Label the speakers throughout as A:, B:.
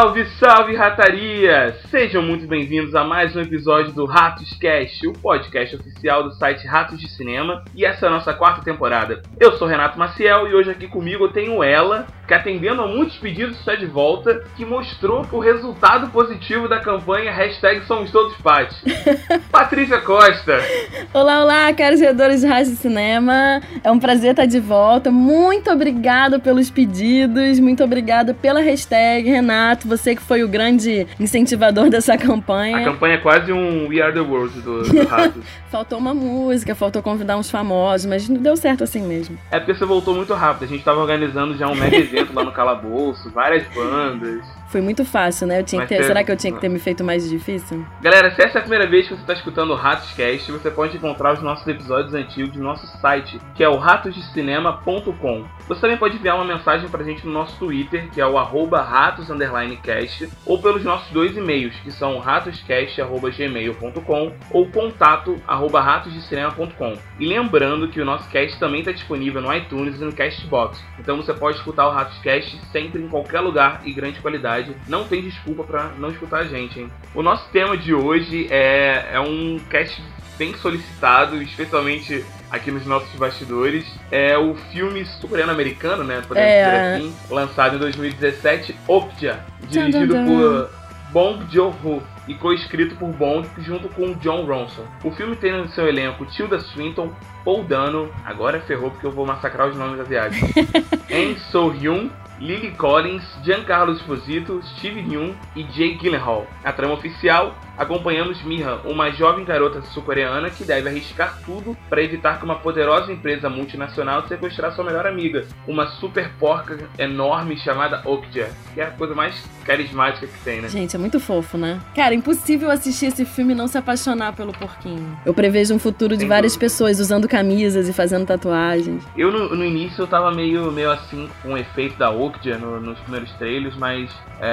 A: Salve, salve, rataria! Sejam muito bem-vindos a mais um episódio do Ratos Cast, o podcast oficial do site Ratos de Cinema, e essa é a nossa 4ª temporada. Eu sou Renato Maciel e hoje aqui comigo eu tenho ela, que atendendo a muitos pedidos está de volta, que mostrou o resultado positivo da campanha #SomosTodosPat. Patrícia Costa!
B: Olá, caros seguidores de Ratos de Cinema, é um prazer estar de volta, muito obrigada pelos pedidos, muito obrigada pela hashtag, Renato, você que foi o grande incentivador dessa campanha.
A: A campanha é quase um We Are The World do Ratos.
B: Faltou uma música, faltou convidar uns famosos, mas não deu certo assim mesmo.
A: É porque você voltou muito rápido, a gente estava organizando já um mega evento lá no Calabouço, várias bandas.
B: Foi muito fácil, né? Será que eu tinha que ter me feito mais difícil?
A: Galera, se essa é a primeira vez que você está escutando o Ratos Cast, você pode encontrar os nossos episódios antigos no nosso site, que é o ratosdecinema.com. Você também pode enviar uma mensagem pra gente no nosso Twitter, que é o @ratos_cast, ou pelos nossos 2 e-mails, que são ratoscast@gmail.com ou contato@ratosdecinema.com. E lembrando que o nosso cast também está disponível no iTunes e no Castbox. Então você pode escutar o Ratos Cast sempre em qualquer lugar e grande qualidade. Não tem desculpa pra não escutar a gente, hein? O nosso tema de hoje é um cast bem solicitado, especialmente aqui nos nossos bastidores. É o filme sul-coreano-americano, né? Podemos dizer assim, lançado em 2017, Okja, dirigido por Bong Joon-ho e co-escrito por Bong junto com John Ronson. O filme tem no seu elenco Tilda Swinton, Paul Dano, agora ferrou porque eu vou massacrar os nomes asiáticos, Ahn So-hyun, Lily Collins, Giancarlo Esposito, Steve Yeun e Jake Gyllenhaal. A trama oficial, acompanhamos Miha, uma jovem garota sul-coreana que deve arriscar tudo para evitar que uma poderosa empresa multinacional sequestrar sua melhor amiga, uma super porca enorme chamada Okja, que é a coisa mais carismática que tem, né?
B: Gente, é muito fofo, né? Cara, impossível assistir esse filme e não se apaixonar pelo porquinho. Eu prevejo um futuro de várias pessoas usando camisas e fazendo tatuagens.
A: Eu, no início, eu tava meio assim com o efeito da Okja nos primeiros trailers, mas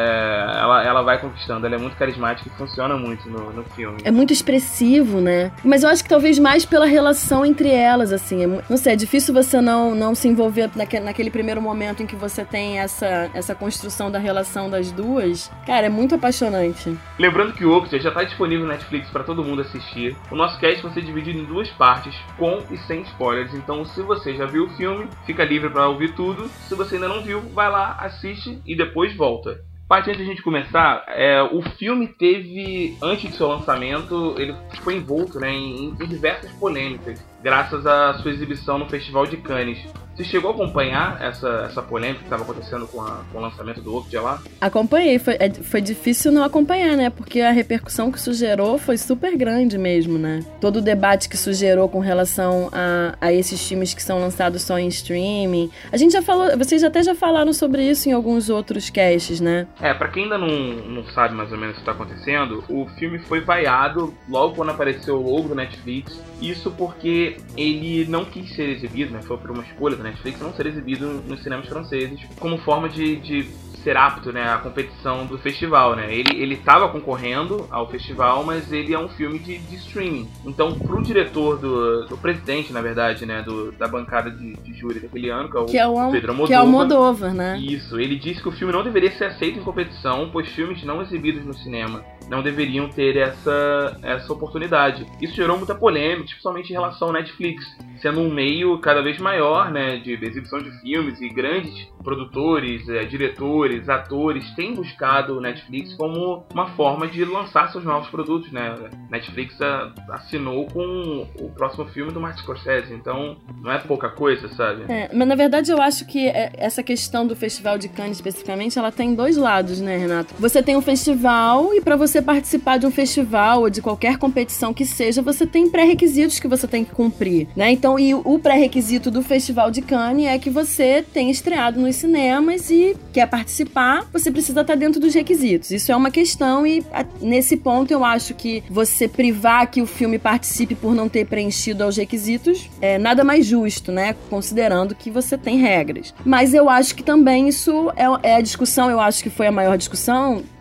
A: ela vai conquistando. Ela é muito carismática e funciona muito no filme.
B: É muito expressivo, né? Mas eu acho que talvez mais pela relação entre elas, assim. Não sei, é difícil você não se envolver naquele primeiro momento em que você tem essa construção da relação das duas. Cara, é muito apaixonante.
A: Lembrando que o Okja já tá disponível no Netflix pra todo mundo assistir. O nosso cast vai ser dividido em 2 partes, com e sem spoilers. Então, se você já viu o filme, fica livre pra ouvir tudo. Se você ainda não viu, vai lá, assiste e depois volta. Antes de a gente começar, o filme teve, antes do seu lançamento, ele foi envolto, né, em diversas polêmicas, graças à sua exibição no Festival de Cannes. Você chegou a acompanhar essa polêmica que estava acontecendo com o lançamento do Okja lá?
B: Acompanhei, foi difícil não acompanhar, né? Porque a repercussão que isso gerou foi super grande mesmo, né? Todo o debate que isso gerou com relação a esses filmes que são lançados só em streaming. A gente já falou, vocês até já falaram sobre isso em alguns outros casts, né?
A: Pra quem ainda não sabe mais ou menos o que está acontecendo, o filme foi vaiado logo quando apareceu o logo do Netflix. Isso porque ele não quis ser exibido, né? Foi por uma escolha do Netflix não ser exibido nos cinemas franceses como forma de ser apto, né, à competição do festival, né? Ele estava concorrendo ao festival, mas ele é um filme de streaming. Então, pro diretor do presidente, na verdade, né, da bancada de júri daquele ano, que é o Pedro Almodóvar.
B: Que é o Almodóvar, né?
A: Isso, ele disse que o filme não deveria ser aceito em competição, pois filmes não exibidos no cinema não deveriam ter essa oportunidade. Isso gerou muita polêmica, principalmente em relação ao Netflix, sendo um meio cada vez maior, né, de exibição de filmes, e grandes produtores, diretores, atores têm buscado o Netflix como uma forma de lançar seus novos produtos, né? Netflix assinou com o próximo filme do Martin Scorsese, então não é pouca coisa, sabe?
B: Mas na verdade eu acho que essa questão do Festival de Cannes especificamente, ela tem 2 lados, né, Renato? Você tem um festival, e para você participar de um festival ou de qualquer competição que seja, você tem pré-requisitos que você tem que cumprir, né? Então, e o pré-requisito do Festival de Cannes é que você tenha estreado nos cinemas e quer participar, você precisa estar dentro dos requisitos. Isso é uma questão e nesse ponto eu acho que você privar que o filme participe por não ter preenchido aos requisitos é nada mais justo, né? Considerando que você tem regras. Mas eu acho que também isso é a discussão, eu acho que foi a maior discussão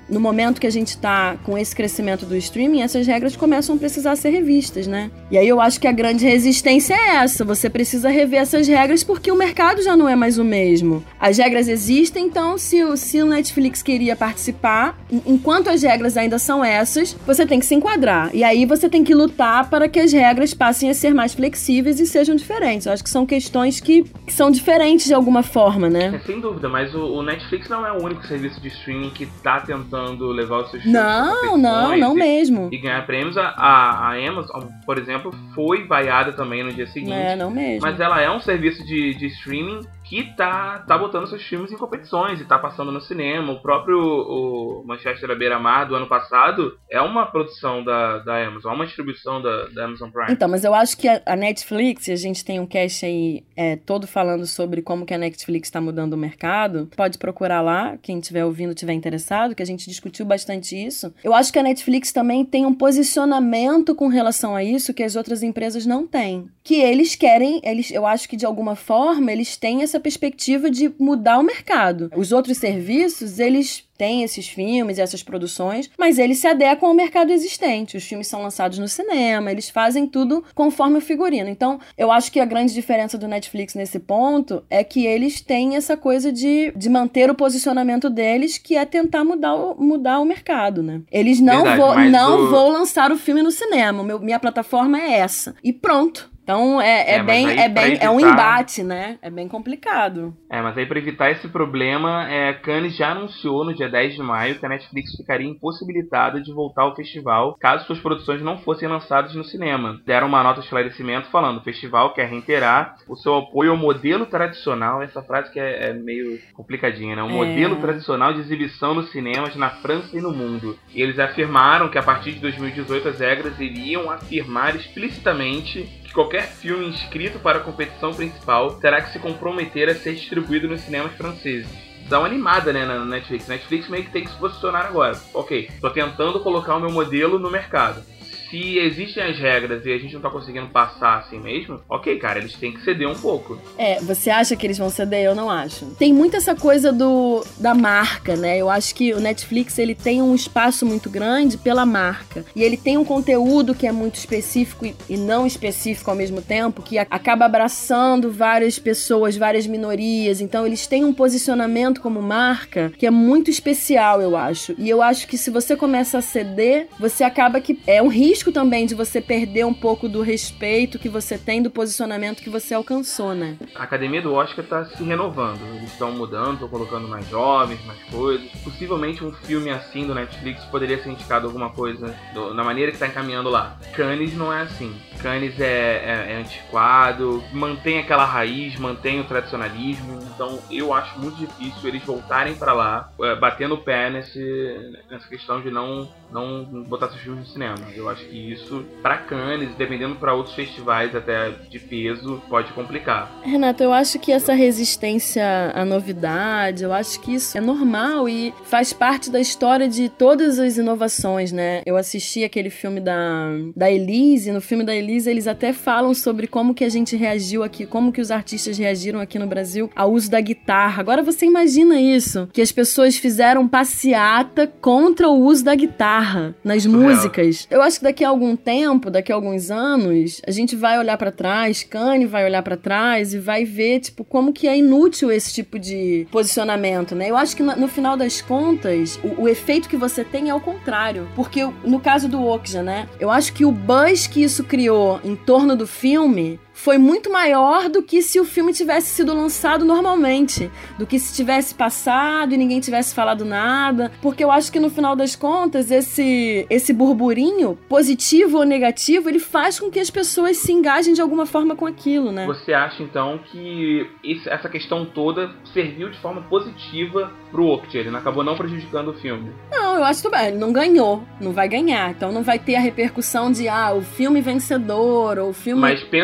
B: no momento que a gente tá com esse crescimento do streaming, essas regras começam a precisar ser revistas, né? E aí eu acho que a grande resistência é essa. Você precisa rever essas regras porque o mercado já não é mais o mesmo. As regras existem, então se o Netflix queria participar, enquanto as regras ainda são essas, você tem que se enquadrar. E aí você tem que lutar para que as regras passem a ser mais flexíveis e sejam diferentes. Eu acho que são questões que são diferentes de alguma forma, né?
A: Sem dúvida, mas o Netflix não é o único serviço de streaming que tá tentando levar os seus filmes
B: não mesmo.
A: E ganhar prêmios. A Amazon, por exemplo, foi vaiada também no dia seguinte.
B: Não mesmo.
A: Mas ela é um serviço de streaming que tá botando seus filmes em competições e tá passando no cinema. O próprio Manchester à Beira-Mar do ano passado é uma produção da Amazon, é uma distribuição da Amazon Prime.
B: Então, mas eu acho que a Netflix, e a gente tem um cast aí todo falando sobre como que a Netflix tá mudando o mercado, pode procurar lá, quem estiver ouvindo, estiver interessado, que a gente discutiu bastante isso. Eu acho que a Netflix também tem um posicionamento com relação a isso que as outras empresas não têm. Que eles querem, eu acho que de alguma forma, eles têm essa perspectiva de mudar o mercado. Os outros serviços, eles têm esses filmes e essas produções, mas eles se adequam ao mercado existente. Os filmes são lançados no cinema, eles fazem tudo conforme o figurino. Então, eu acho que a grande diferença do Netflix nesse ponto é que eles têm essa coisa de manter o posicionamento deles, que é tentar mudar o mercado, né? Eles vou lançar o filme no cinema. Minha plataforma é essa. E pronto. Então, é um embate, né? É bem complicado.
A: Mas aí pra evitar esse problema, Cannes já anunciou no dia 10 de maio que a Netflix ficaria impossibilitada de voltar ao festival caso suas produções não fossem lançadas no cinema. Deram uma nota de esclarecimento falando: o festival quer reiterar o seu apoio ao modelo tradicional, essa frase que é meio complicadinha, né? O modelo tradicional de exibição nos cinemas na França e no mundo. E eles afirmaram que a partir de 2018 as regras iriam afirmar explicitamente que qualquer filme inscrito para a competição principal terá que se comprometer a ser distribuído nos cinemas franceses. Dá uma animada, né, na Netflix. Netflix meio que tem que se posicionar agora. Ok, tô tentando colocar o meu modelo no mercado. Se existem as regras e a gente não tá conseguindo passar assim mesmo, ok, cara, eles têm que ceder um pouco.
B: Você acha que eles vão ceder? Eu não acho. Tem muito essa coisa da marca, né? Eu acho que o Netflix, ele tem um espaço muito grande pela marca. E ele tem um conteúdo que é muito específico e não específico ao mesmo tempo, que acaba abraçando várias pessoas, várias minorias. Então, eles têm um posicionamento como marca que é muito especial, eu acho. E eu acho que se você começa a ceder, você acaba que é um risco também de você perder um pouco do respeito que você tem, do posicionamento que você alcançou, né?
A: A academia do Oscar tá se renovando. Eles estão mudando, estão colocando mais jovens, mais coisas. Possivelmente um filme assim do Netflix poderia ser indicado alguma coisa na maneira que tá encaminhando lá. Cannes não é assim. Cannes é antiquado, mantém aquela raiz, mantém o tradicionalismo. Então eu acho muito difícil eles voltarem pra lá, batendo o pé nessa questão de não botar seus filmes no cinema. Eu acho que isso, pra Cannes, dependendo pra outros festivais até de peso, pode complicar.
B: Renato, eu acho que essa resistência à novidade, eu acho que isso é normal e faz parte da história de todas as inovações, né? Eu assisti aquele filme da Elise, no filme da Elise eles até falam sobre como que a gente reagiu aqui, como que os artistas reagiram aqui no Brasil ao uso da guitarra. Agora você imagina isso, que as pessoas fizeram passeata contra o uso da guitarra nas músicas. Eu acho que daqui a algum tempo, daqui a alguns anos, a gente vai olhar pra trás, Cannes vai olhar pra trás e vai ver, tipo, como que é inútil esse tipo de posicionamento, né? Eu acho que no final das contas, o efeito que você tem é o contrário. Porque no caso do Okja, né? Eu acho que o buzz que isso criou em torno do filme foi muito maior do que se o filme tivesse sido lançado normalmente, do que se tivesse passado e ninguém tivesse falado nada, porque eu acho que no final das contas esse burburinho, positivo ou negativo, ele faz com que as pessoas se engajem de alguma forma com aquilo, né?
A: Você acha então que essa questão toda serviu de forma positiva pro Okja, ele acabou não prejudicando o filme?
B: Não, eu acho que ele não ganhou, não vai ganhar, então não vai ter a repercussão de o filme vencedor, ou o filme...
A: Mas pensa assim,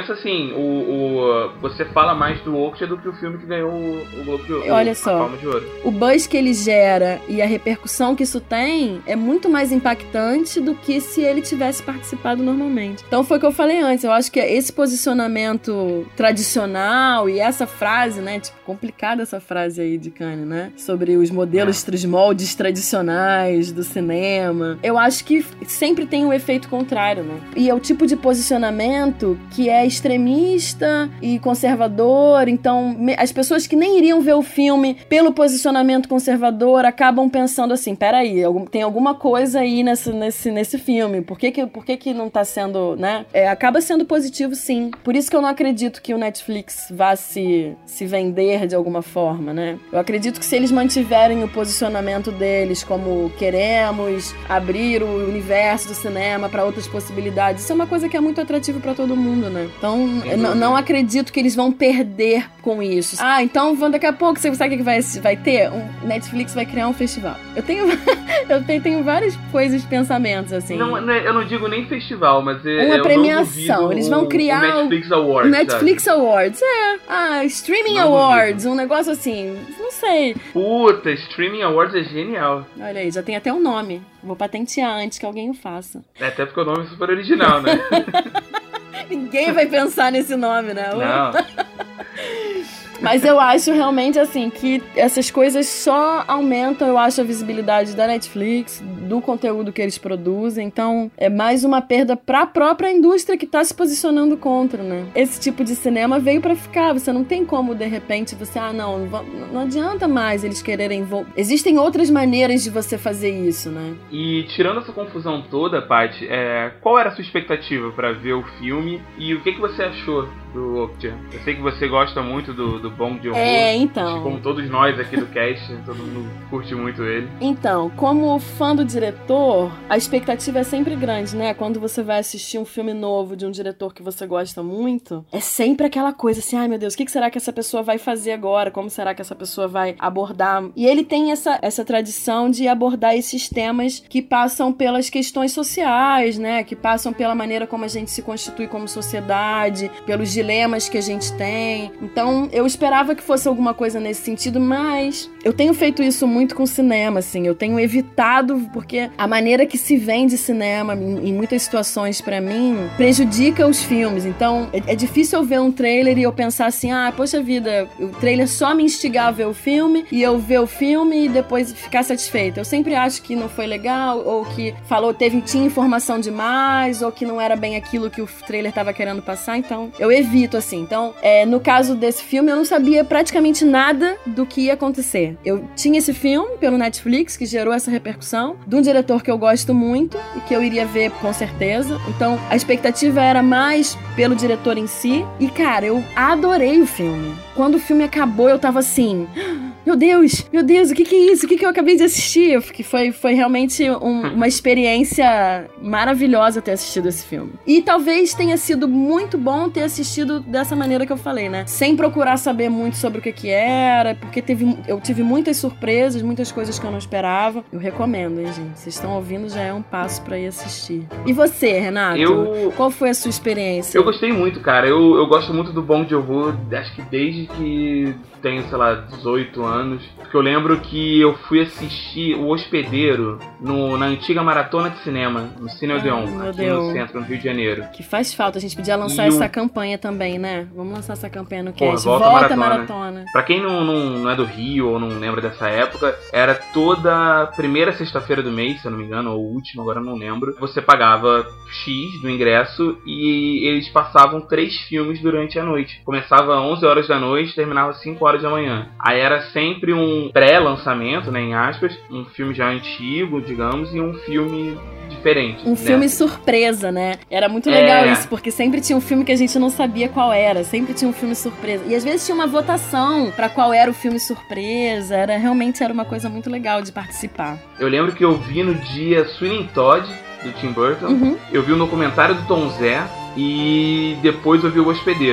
A: assim, você fala mais do Okja do que o filme que ganhou o Globo de Ouro.
B: Olha só,
A: a Palma de Ouro.
B: O buzz que ele gera e a repercussão que isso tem é muito mais impactante do que se ele tivesse participado normalmente. Então foi o que eu falei antes, eu acho que esse posicionamento tradicional e essa frase, né, tipo, complicada essa frase aí de Cannes, né, sobre os modelos, os moldes tradicionais do cinema, eu acho que sempre tem um efeito contrário, né, e é o tipo de posicionamento que é extremista e conservador, então as pessoas que nem iriam ver o filme pelo posicionamento conservador acabam pensando assim, peraí, tem alguma coisa aí nesse filme, por que não tá sendo, né, acaba sendo positivo sim, por isso que eu não acredito que o Netflix vá se vender de alguma forma, né, eu acredito que se eles mantiverem o posicionamento deles como queremos abrir o universo do cinema para outras possibilidades, isso é uma coisa que é muito atrativa para todo mundo, né, então não acredito que eles vão perder com isso. Então daqui a pouco, você sabe o que vai ter? Netflix vai criar um festival. Eu tenho várias coisas, pensamentos, assim.
A: Não, eu não digo nem festival, mas
B: uma premiação. Eles vão criar
A: o Netflix Awards.
B: Netflix Awards, Streaming Awards, um negócio assim, não sei.
A: Puta, Streaming Awards é genial.
B: Olha aí, já tem até um nome. Vou patentear antes que alguém o faça.
A: Até porque o nome é super original, né?
B: Ninguém vai pensar nesse nome, né?
A: Não.
B: Mas eu acho realmente, assim, que essas coisas só aumentam, eu acho, a visibilidade da Netflix, do conteúdo que eles produzem. Então, é mais uma perda pra própria indústria que tá se posicionando contra, né? Esse tipo de cinema veio pra ficar. Você não tem como, de repente, não adianta mais eles quererem... Existem outras maneiras de você fazer isso, né?
A: E, tirando essa confusão toda, Paty, qual era a sua expectativa pra ver o filme? E o que você achou do Okja? Eu sei que você gosta muito do Bong Joon-ho.
B: Então.
A: Como todos nós aqui do cast, todo mundo curte muito ele.
B: Então, como fã do diretor, a expectativa é sempre grande, né? Quando você vai assistir um filme novo de um diretor que você gosta muito, é sempre aquela coisa assim, ai meu Deus, o que será que essa pessoa vai fazer agora? Como será que essa pessoa vai abordar? E ele tem essa tradição de abordar esses temas que passam pelas questões sociais, né? Que passam pela maneira como a gente se constitui como sociedade, pelos dilemas que a gente tem. Então, eu esperava que fosse alguma coisa nesse sentido, mas eu tenho feito isso muito com cinema, assim. Eu tenho evitado, porque a maneira que se vende cinema, em muitas situações, pra mim, prejudica os filmes. Então, é difícil eu ver um trailer e eu pensar assim, poxa vida, o trailer só me instigar a ver o filme, e eu ver o filme e depois ficar satisfeita. Eu sempre acho que não foi legal, ou que tinha informação demais, ou que não era bem aquilo que o trailer tava querendo passar, então eu evito, assim. Então, no caso desse filme, eu não sabia praticamente nada do que ia acontecer. Eu tinha esse filme pelo Netflix, que gerou essa repercussão, de um diretor que eu gosto muito e que eu iria ver com certeza. Então, a expectativa era mais pelo diretor em si. E, cara, eu adorei o filme. Quando o filme acabou, eu tava assim... Meu Deus, o que é isso? O que eu acabei de assistir? Foi realmente uma experiência maravilhosa ter assistido esse filme. E talvez tenha sido muito bom ter assistido dessa maneira que eu falei, né? Sem procurar saber muito sobre o que era, porque eu tive muitas surpresas, muitas coisas que eu não esperava. Eu recomendo, hein, gente? Vocês estão ouvindo, já é um passo pra ir assistir. E você, Renato? Qual foi a sua experiência?
A: Eu gostei muito, cara. Eu gosto muito do Bong Joon-ho, acho que desde que tenho, sei lá, 18 anos. Porque eu lembro que eu fui assistir O Hospedeiro na antiga Maratona de Cinema, no Cine Odeon, aqui no centro, no Rio de Janeiro.
B: Que faz falta, a gente podia lançar essa campanha também, né? Vamos lançar essa campanha no cast.
A: Volta Maratona. Pra quem não é do Rio ou não lembra dessa época, era toda primeira sexta-feira do mês, se eu não me engano, ou última, agora eu não lembro. Você pagava X do ingresso e eles passavam 3 filmes durante a noite. Começava às 11 horas da noite, terminava às 5 horas da manhã. Aí era sempre um pré-lançamento, né, em aspas, um filme já antigo, digamos, e um filme diferente.
B: Um filme surpresa, né? Era muito legal isso, porque sempre tinha um filme que a gente não sabia qual era, sempre tinha um filme surpresa. E às vezes tinha uma votação pra qual era o filme surpresa, realmente era uma coisa muito legal de participar.
A: Eu lembro que eu vi no dia Sweeney Todd, do Tim Burton, eu vi o documentário do Tom Zé e depois eu vi O Hospedeiro.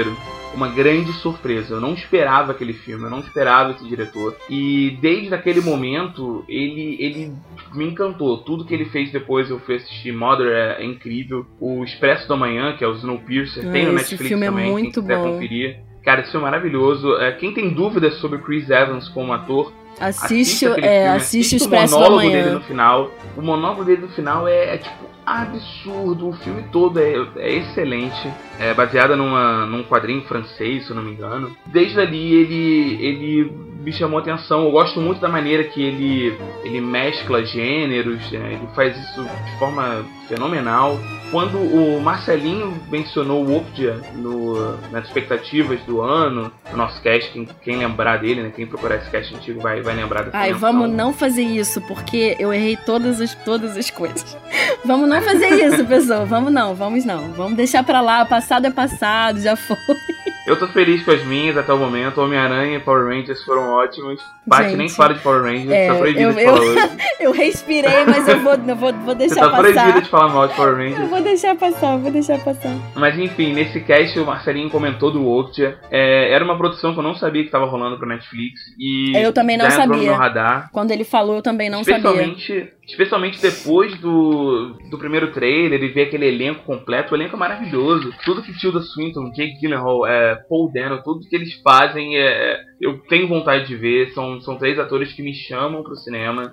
A: uma grande surpresa. Eu não esperava aquele filme, eu não esperava esse diretor. E desde aquele momento, ele me encantou. Tudo que ele fez depois, eu fui assistir Mother, é incrível. O Expresso da Manhã, que é o Snowpiercer, tem no Netflix
B: filme
A: também,
B: é muito
A: quem quiser
B: bom.
A: conferir. Cara, esse filme é maravilhoso. Quem tem dúvidas sobre Chris Evans como ator, assiste
B: o Expresso
A: o
B: da
A: monólogo
B: Manhã.
A: dele no final. O monólogo dele no final é tipo absurdo. O filme todo é excelente. É baseada num quadrinho francês, se eu não me engano. Desde ali ele me chamou a atenção. Eu gosto muito da maneira que ele mescla gêneros. Ele faz isso de forma fenomenal. Quando o Marcelinho mencionou o Okja nas expectativas do ano, no nosso cast, quem lembrar dele, né? Quem procurar esse cast antigo vai lembrar dessa menção.
B: Vamos não fazer isso, porque eu errei todas as coisas. Vamos não fazer isso, pessoal. Vamos não. Vamos deixar pra lá. O passado é passado, já foi.
A: Eu tô feliz com as minhas até o momento. Homem-Aranha e Power Rangers foram ótimos. Paty nem fala de Power Rangers, tá proibido de falar hoje.
B: Eu respirei, mas eu vou deixar
A: Você tá
B: passar.
A: proibido de falar mal de Power Rangers.
B: Eu vou deixar passar.
A: Mas enfim, nesse cast o Marcelinho comentou do Okja. Era uma produção que eu não sabia que tava rolando pro Netflix. E
B: eu também não
A: já entrou
B: sabia.
A: no meu radar.
B: Quando ele falou, eu também não sabia.
A: Especialmente depois do primeiro trailer e ver aquele elenco completo. O elenco é maravilhoso. Tudo que Tilda Swinton, Jake Gyllenhaal, Paul Dano, tudo que eles fazem eu tenho vontade de ver. São 3 atores que me chamam pro cinema.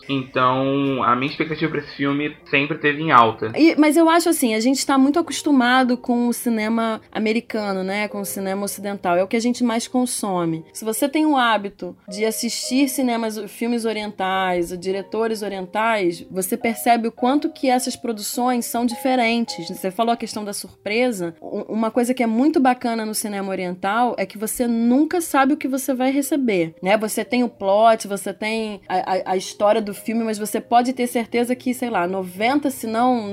A: Então a minha expectativa pra esse filme sempre teve em alta.
B: Mas eu acho assim, a gente tá muito acostumado com o cinema americano, né? Com o cinema ocidental. É o que a gente mais consome. Se você tem o hábito de assistir filmes orientais, diretores orientais, você percebe o quanto que essas produções são diferentes. Você falou a questão da surpresa. Uma coisa que é muito bacana no cinema oriental é que você nunca sabe o que você vai receber, né? Você tem o plot, você tem a história do filme, mas você pode ter certeza que, sei lá, 90, se não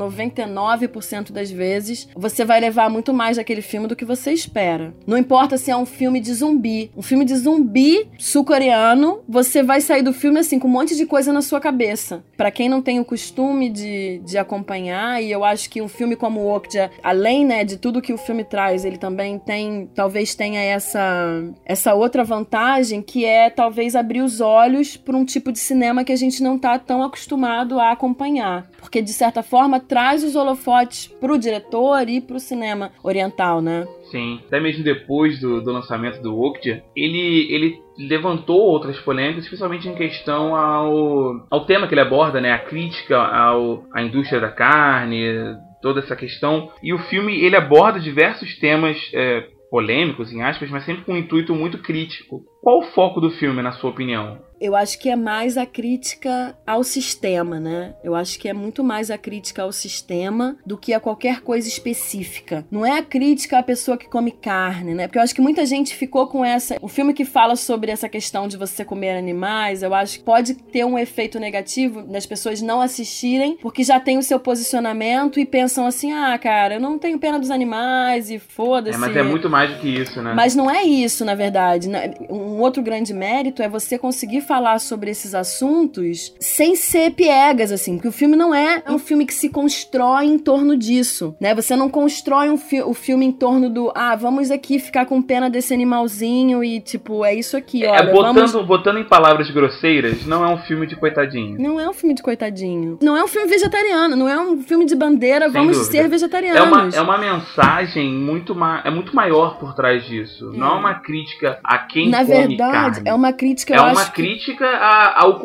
B: 99% das vezes, você vai levar muito mais daquele filme do que você espera. Não importa se é um filme de zumbi. Um filme de zumbi sul-coreano, você vai sair do filme assim, com um monte de coisa na sua cabeça. Pra quem não tem o costume de acompanhar, e eu acho que um filme como o Okja, além, né, de tudo que o filme traz, ele também talvez tenha essa outra vantagem, que é talvez abrir os olhos para um tipo de cinema que a gente não tá tão acostumado a acompanhar. Porque, de certa forma, traz os holofotes pro diretor e pro cinema oriental, né?
A: Sim, até mesmo depois do lançamento do Okja, ele levantou outras polêmicas, especialmente em questão ao tema que ele aborda, né? A crítica à indústria da carne, toda essa questão. E o filme, ele aborda diversos temas polêmicos, em aspas, mas sempre com um intuito muito crítico. Qual o foco do filme, na sua opinião?
B: Eu acho que é mais a crítica ao sistema, né? Eu acho que é muito mais a crítica ao sistema do que a qualquer coisa específica. Não é a crítica à pessoa que come carne, né? Porque eu acho que muita gente ficou com o filme que fala sobre essa questão de você comer animais, eu acho que pode ter um efeito negativo das pessoas não assistirem, porque já tem o seu posicionamento e pensam assim, cara, eu não tenho pena dos animais e foda-se.
A: Mas é muito mais do que isso, né?
B: Mas não é isso, na verdade. Um outro grande mérito é você conseguir falar sobre esses assuntos sem ser piegas, assim, porque o filme não é um filme que se constrói em torno disso, né? Você não constrói o filme em torno do, vamos aqui ficar com pena desse animalzinho e, tipo, é isso aqui, olha.
A: Botando em palavras grosseiras, não é um filme de coitadinho.
B: Não é um filme de coitadinho. Não é um filme vegetariano, não é um filme de bandeira, vamos ser vegetarianos.
A: É uma mensagem muito maior por trás disso. Não é uma crítica a quem come carne.
B: Na verdade, é uma crítica, eu acho
A: crítica ao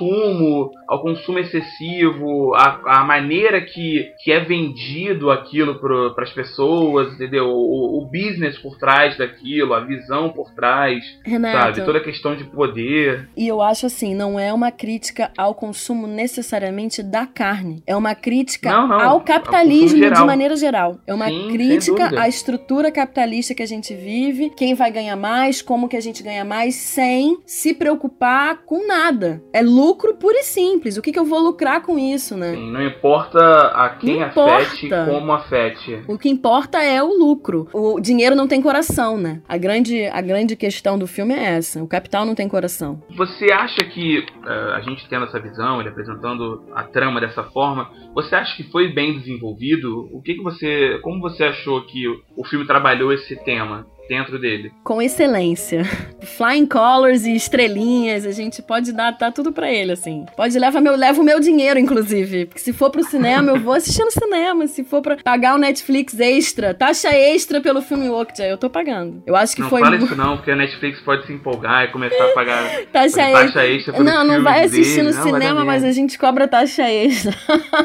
A: consumo excessivo, a maneira que é vendido aquilo para as pessoas, entendeu? O business por trás daquilo, a visão por trás,
B: Renato,
A: sabe? Toda a questão de poder.
B: E eu acho assim, não é uma crítica ao consumo necessariamente da carne. É uma crítica ao capitalismo de maneira geral. É uma crítica à estrutura capitalista que a gente vive, quem vai ganhar mais, como que a gente ganha mais, sem se preocupar com nada. É lucro puro e simples. O que eu vou lucrar com isso, né?
A: Sim, não importa a quem afete, como afete.
B: O que importa é o lucro. O dinheiro não tem coração, né? A grande questão do filme é essa. O capital não tem coração.
A: Você acha que, a gente tendo essa visão, ele apresentando a trama dessa forma, você acha que foi bem desenvolvido? Como você achou que o filme trabalhou esse tema dentro dele.
B: Com excelência. Flying colors e estrelinhas, a gente pode dar tudo pra ele, assim. Leva o meu dinheiro, inclusive. Porque se for pro cinema, eu vou assistir no cinema. Se for pra pagar o Netflix extra, taxa extra pelo filme Okja, eu tô pagando. Eu acho que
A: não
B: foi...
A: Não fala isso não, porque a Netflix pode se empolgar e começar a pagar
B: taxa extra pelo não vai assistir
A: dele.
B: No cinema, mas a gente cobra taxa extra.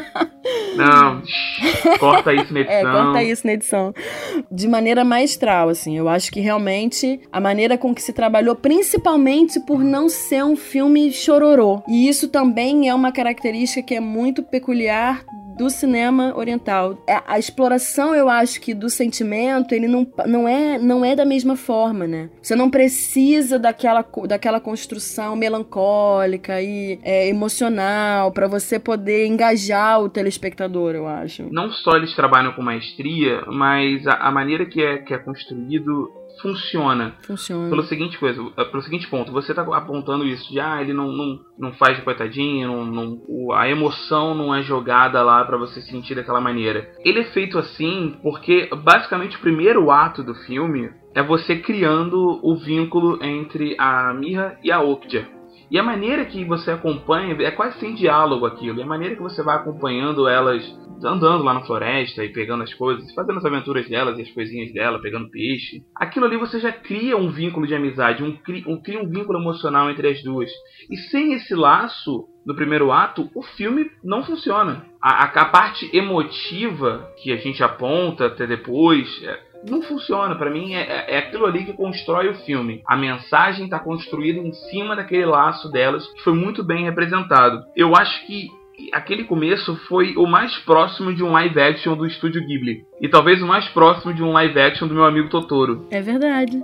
A: Não, corta isso na edição.
B: Corta isso na edição. De maneira maestral, assim. Eu acho que realmente a maneira com que se trabalhou, principalmente por não ser um filme chororô. E isso também é uma característica que é muito peculiar do cinema oriental. A exploração, eu acho que do sentimento, ele não é da mesma forma, né? Você não precisa daquela construção melancólica e emocional para você poder engajar o telespectador, eu acho.
A: Não só eles trabalham com maestria, mas a maneira que é construído funciona. Pelo seguinte ponto, você tá apontando isso de ele não faz de coitadinho, a emoção não é jogada lá pra você sentir daquela maneira. Ele é feito assim porque basicamente o primeiro ato do filme é você criando o vínculo entre a Mira e a Okja. E a maneira que você acompanha, é quase sem diálogo aquilo, e a maneira que você vai acompanhando elas andando lá na floresta e pegando as coisas, fazendo as aventuras delas e as coisinhas dela, pegando peixe. Aquilo ali você já cria um vínculo de amizade, cria um vínculo emocional entre as duas. E sem esse laço, no primeiro ato, o filme não funciona. A parte emotiva que a gente aponta até depois... não funciona, pra mim é aquilo ali que constrói o filme. A mensagem está construída em cima daquele laço delas, que foi muito bem representado. Eu acho que aquele começo foi o mais próximo de um live action do Estúdio Ghibli. E talvez o mais próximo de um live action do meu amigo Totoro.
B: É verdade.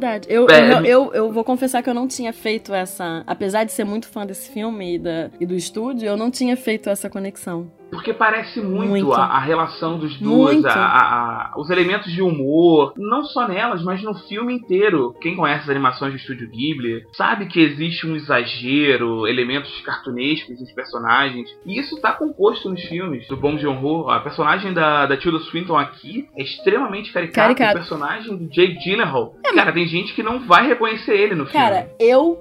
B: Eu vou confessar que eu não tinha feito essa... Apesar de ser muito fã desse filme e do estúdio, eu não tinha feito essa conexão.
A: Porque parece muito. A relação dos duas, os elementos de humor, não só nelas, mas no filme inteiro. Quem conhece as animações do Estúdio Ghibli sabe que existe um exagero, elementos cartunescos nos personagens. E isso tá composto nos filmes do Bong Joon-ho. A personagem da Tilda Swinton aqui é extremamente caricato. O personagem do Jake Gyllenhaal. Cara, tem gente que não vai reconhecer ele no filme.
B: Cara,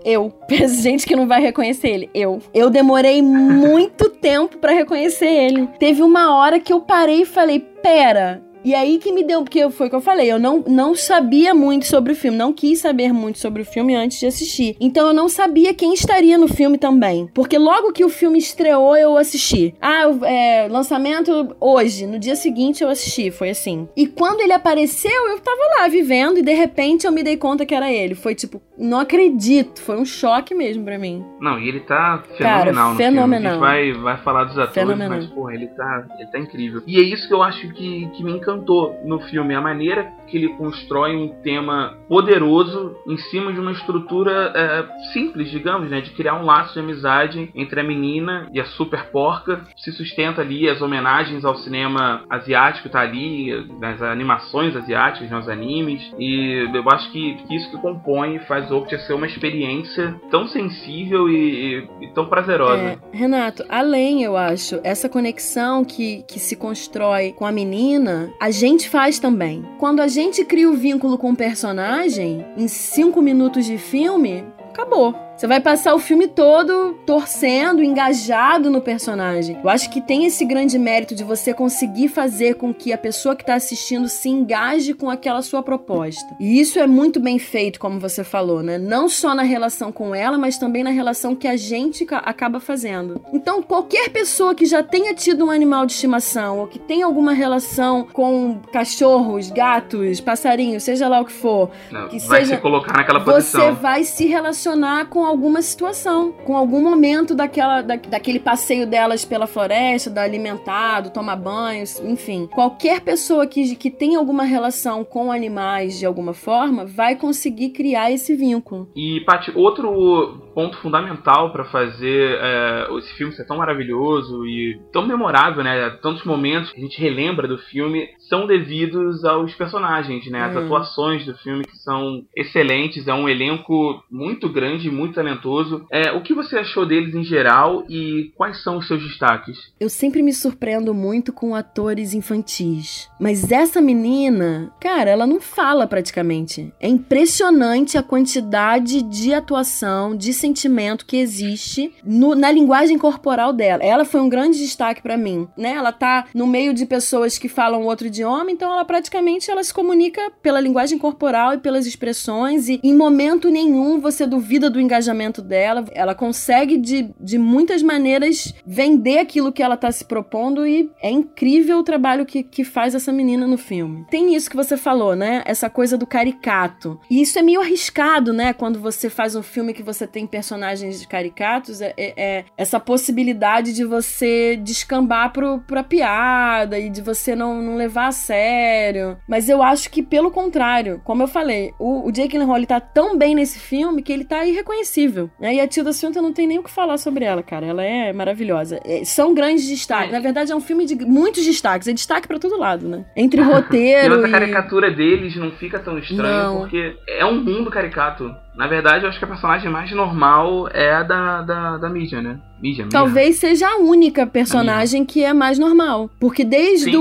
B: gente que não vai reconhecer ele. Eu demorei muito tempo pra reconhecer ele. Teve uma hora que eu parei e falei, pera... E aí que me deu, porque foi o que eu falei, eu não sabia muito sobre o filme, não quis saber muito sobre o filme antes de assistir. Então eu não sabia quem estaria no filme também. Porque logo que o filme estreou, eu assisti. Lançamento hoje, no dia seguinte eu assisti, foi assim. E quando ele apareceu, eu tava lá vivendo e de repente eu me dei conta que era ele. Foi tipo, não acredito, foi um choque mesmo pra mim.
A: Não, e ele tá fenomenal no
B: fenomenal.
A: filme. A gente vai falar dos atores, fenomenal. Mas porra, ele tá incrível. E é isso que eu acho que me encantou no filme, a maneira que ele constrói um tema poderoso em cima de uma estrutura simples, digamos, né, de criar um laço de amizade entre a menina e a super porca. Se sustenta ali, as homenagens ao cinema asiático tá ali, nas animações asiáticas, nos animes, e eu acho que isso que compõe e faz Okja ser uma experiência tão sensível e tão prazerosa.
B: Renato, além, eu acho, essa conexão que se constrói com a menina, a gente faz também. Quando a gente cria o vínculo com o personagem, em 5 minutos de filme, acabou. Você vai passar o filme todo torcendo, engajado no personagem. Eu acho que tem esse grande mérito de você conseguir fazer com que a pessoa que está assistindo se engaje com aquela sua proposta. E isso é muito bem feito, como você falou, né? Não só na relação com ela, mas também na relação que a gente acaba fazendo. Então, qualquer pessoa que já tenha tido um animal de estimação ou que tenha alguma relação com cachorros, gatos, passarinhos, seja lá o que for,
A: vai se colocar naquela posição.
B: Você vai se relacionar com alguma situação, com algum momento daquele passeio delas pela floresta, do alimentado, tomar banhos, enfim. Qualquer pessoa que tem alguma relação com animais de alguma forma vai conseguir criar esse vínculo.
A: E, Paty, outro ponto fundamental pra fazer esse filme ser tão maravilhoso e tão memorável, né? Tantos momentos que a gente relembra do filme são devidos aos personagens, né? As atuações do filme que são excelentes, é um elenco muito grande, muito talentoso. O que você achou deles em geral e quais são os seus destaques?
B: Eu sempre me surpreendo muito com atores infantis, mas essa menina, cara, ela não fala praticamente. É impressionante a quantidade de atuação, de sentimento que existe na linguagem corporal dela. Ela foi um grande destaque pra mim, né? Ela tá no meio de pessoas que falam outro idioma, então ela praticamente se comunica pela linguagem corporal e pelas expressões, e em momento nenhum você duvida do engajamento dela. Ela consegue de muitas maneiras vender aquilo que ela tá se propondo, e é incrível o trabalho que faz essa menina no filme. Tem isso que você falou, né? Essa coisa do caricato. E isso é meio arriscado, né? Quando você faz um filme que você tem personagens caricatos, essa possibilidade de você descambar pra piada e de você não levar a sério. Mas eu acho que, pelo contrário, como eu falei, o Jake Gyllenhaal, ele tá tão bem nesse filme que ele tá irreconhecível, né? E a Tilda Swinton não tem nem o que falar sobre ela, cara. Ela é maravilhosa. São grandes destaques. Na verdade, é um filme de muitos destaques. É destaque pra todo lado, né? Entre roteiro
A: e a caricatura deles não fica tão estranha, porque é um mundo caricato. Na verdade, eu acho que a personagem mais normal é a da Mídia, né? Mídia.
B: Talvez seja a única personagem que é mais normal. Porque desde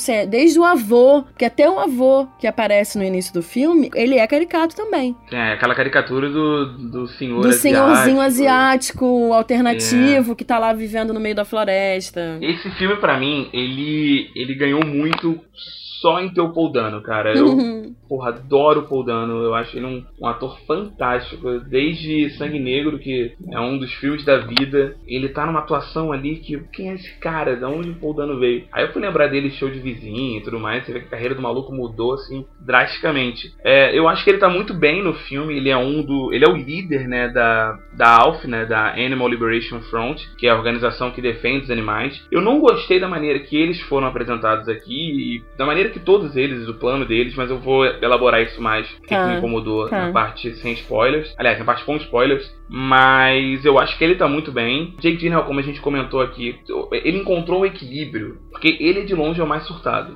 B: o avô, que até o avô que aparece no início do filme, ele é caricato também.
A: Aquela caricatura do senhor
B: do senhorzinho asiático alternativo que tá lá vivendo no meio da floresta.
A: Esse filme, pra mim, ele ganhou muito só em ter o Paul Dano, cara. Eu, adoro o Paul Dano. Eu acho ele um ator fantástico. Desde Sangue Negro, que é um dos filmes da vida, ele tá numa atuação ali que... Quem é esse cara? De onde o Paul Dano veio? Aí eu fui lembrar dele, Show de Vizinho e tudo mais. Você vê que a carreira do maluco mudou, assim, drasticamente. Eu acho que ele tá muito bem no filme. Ele é o líder, né, da ALF, né, da Animal Liberation Front, que é a organização que defende os animais. Eu não gostei da maneira que eles foram apresentados aqui e da maneira que todos eles, do plano deles, mas eu vou elaborar isso mais, que me incomodou na parte sem spoilers. Aliás, na parte com spoilers. Mas eu acho que ele tá muito bem. Jake Gyllenhaal, como a gente comentou aqui, ele encontrou um equilíbrio, porque ele de longe é o mais surtado.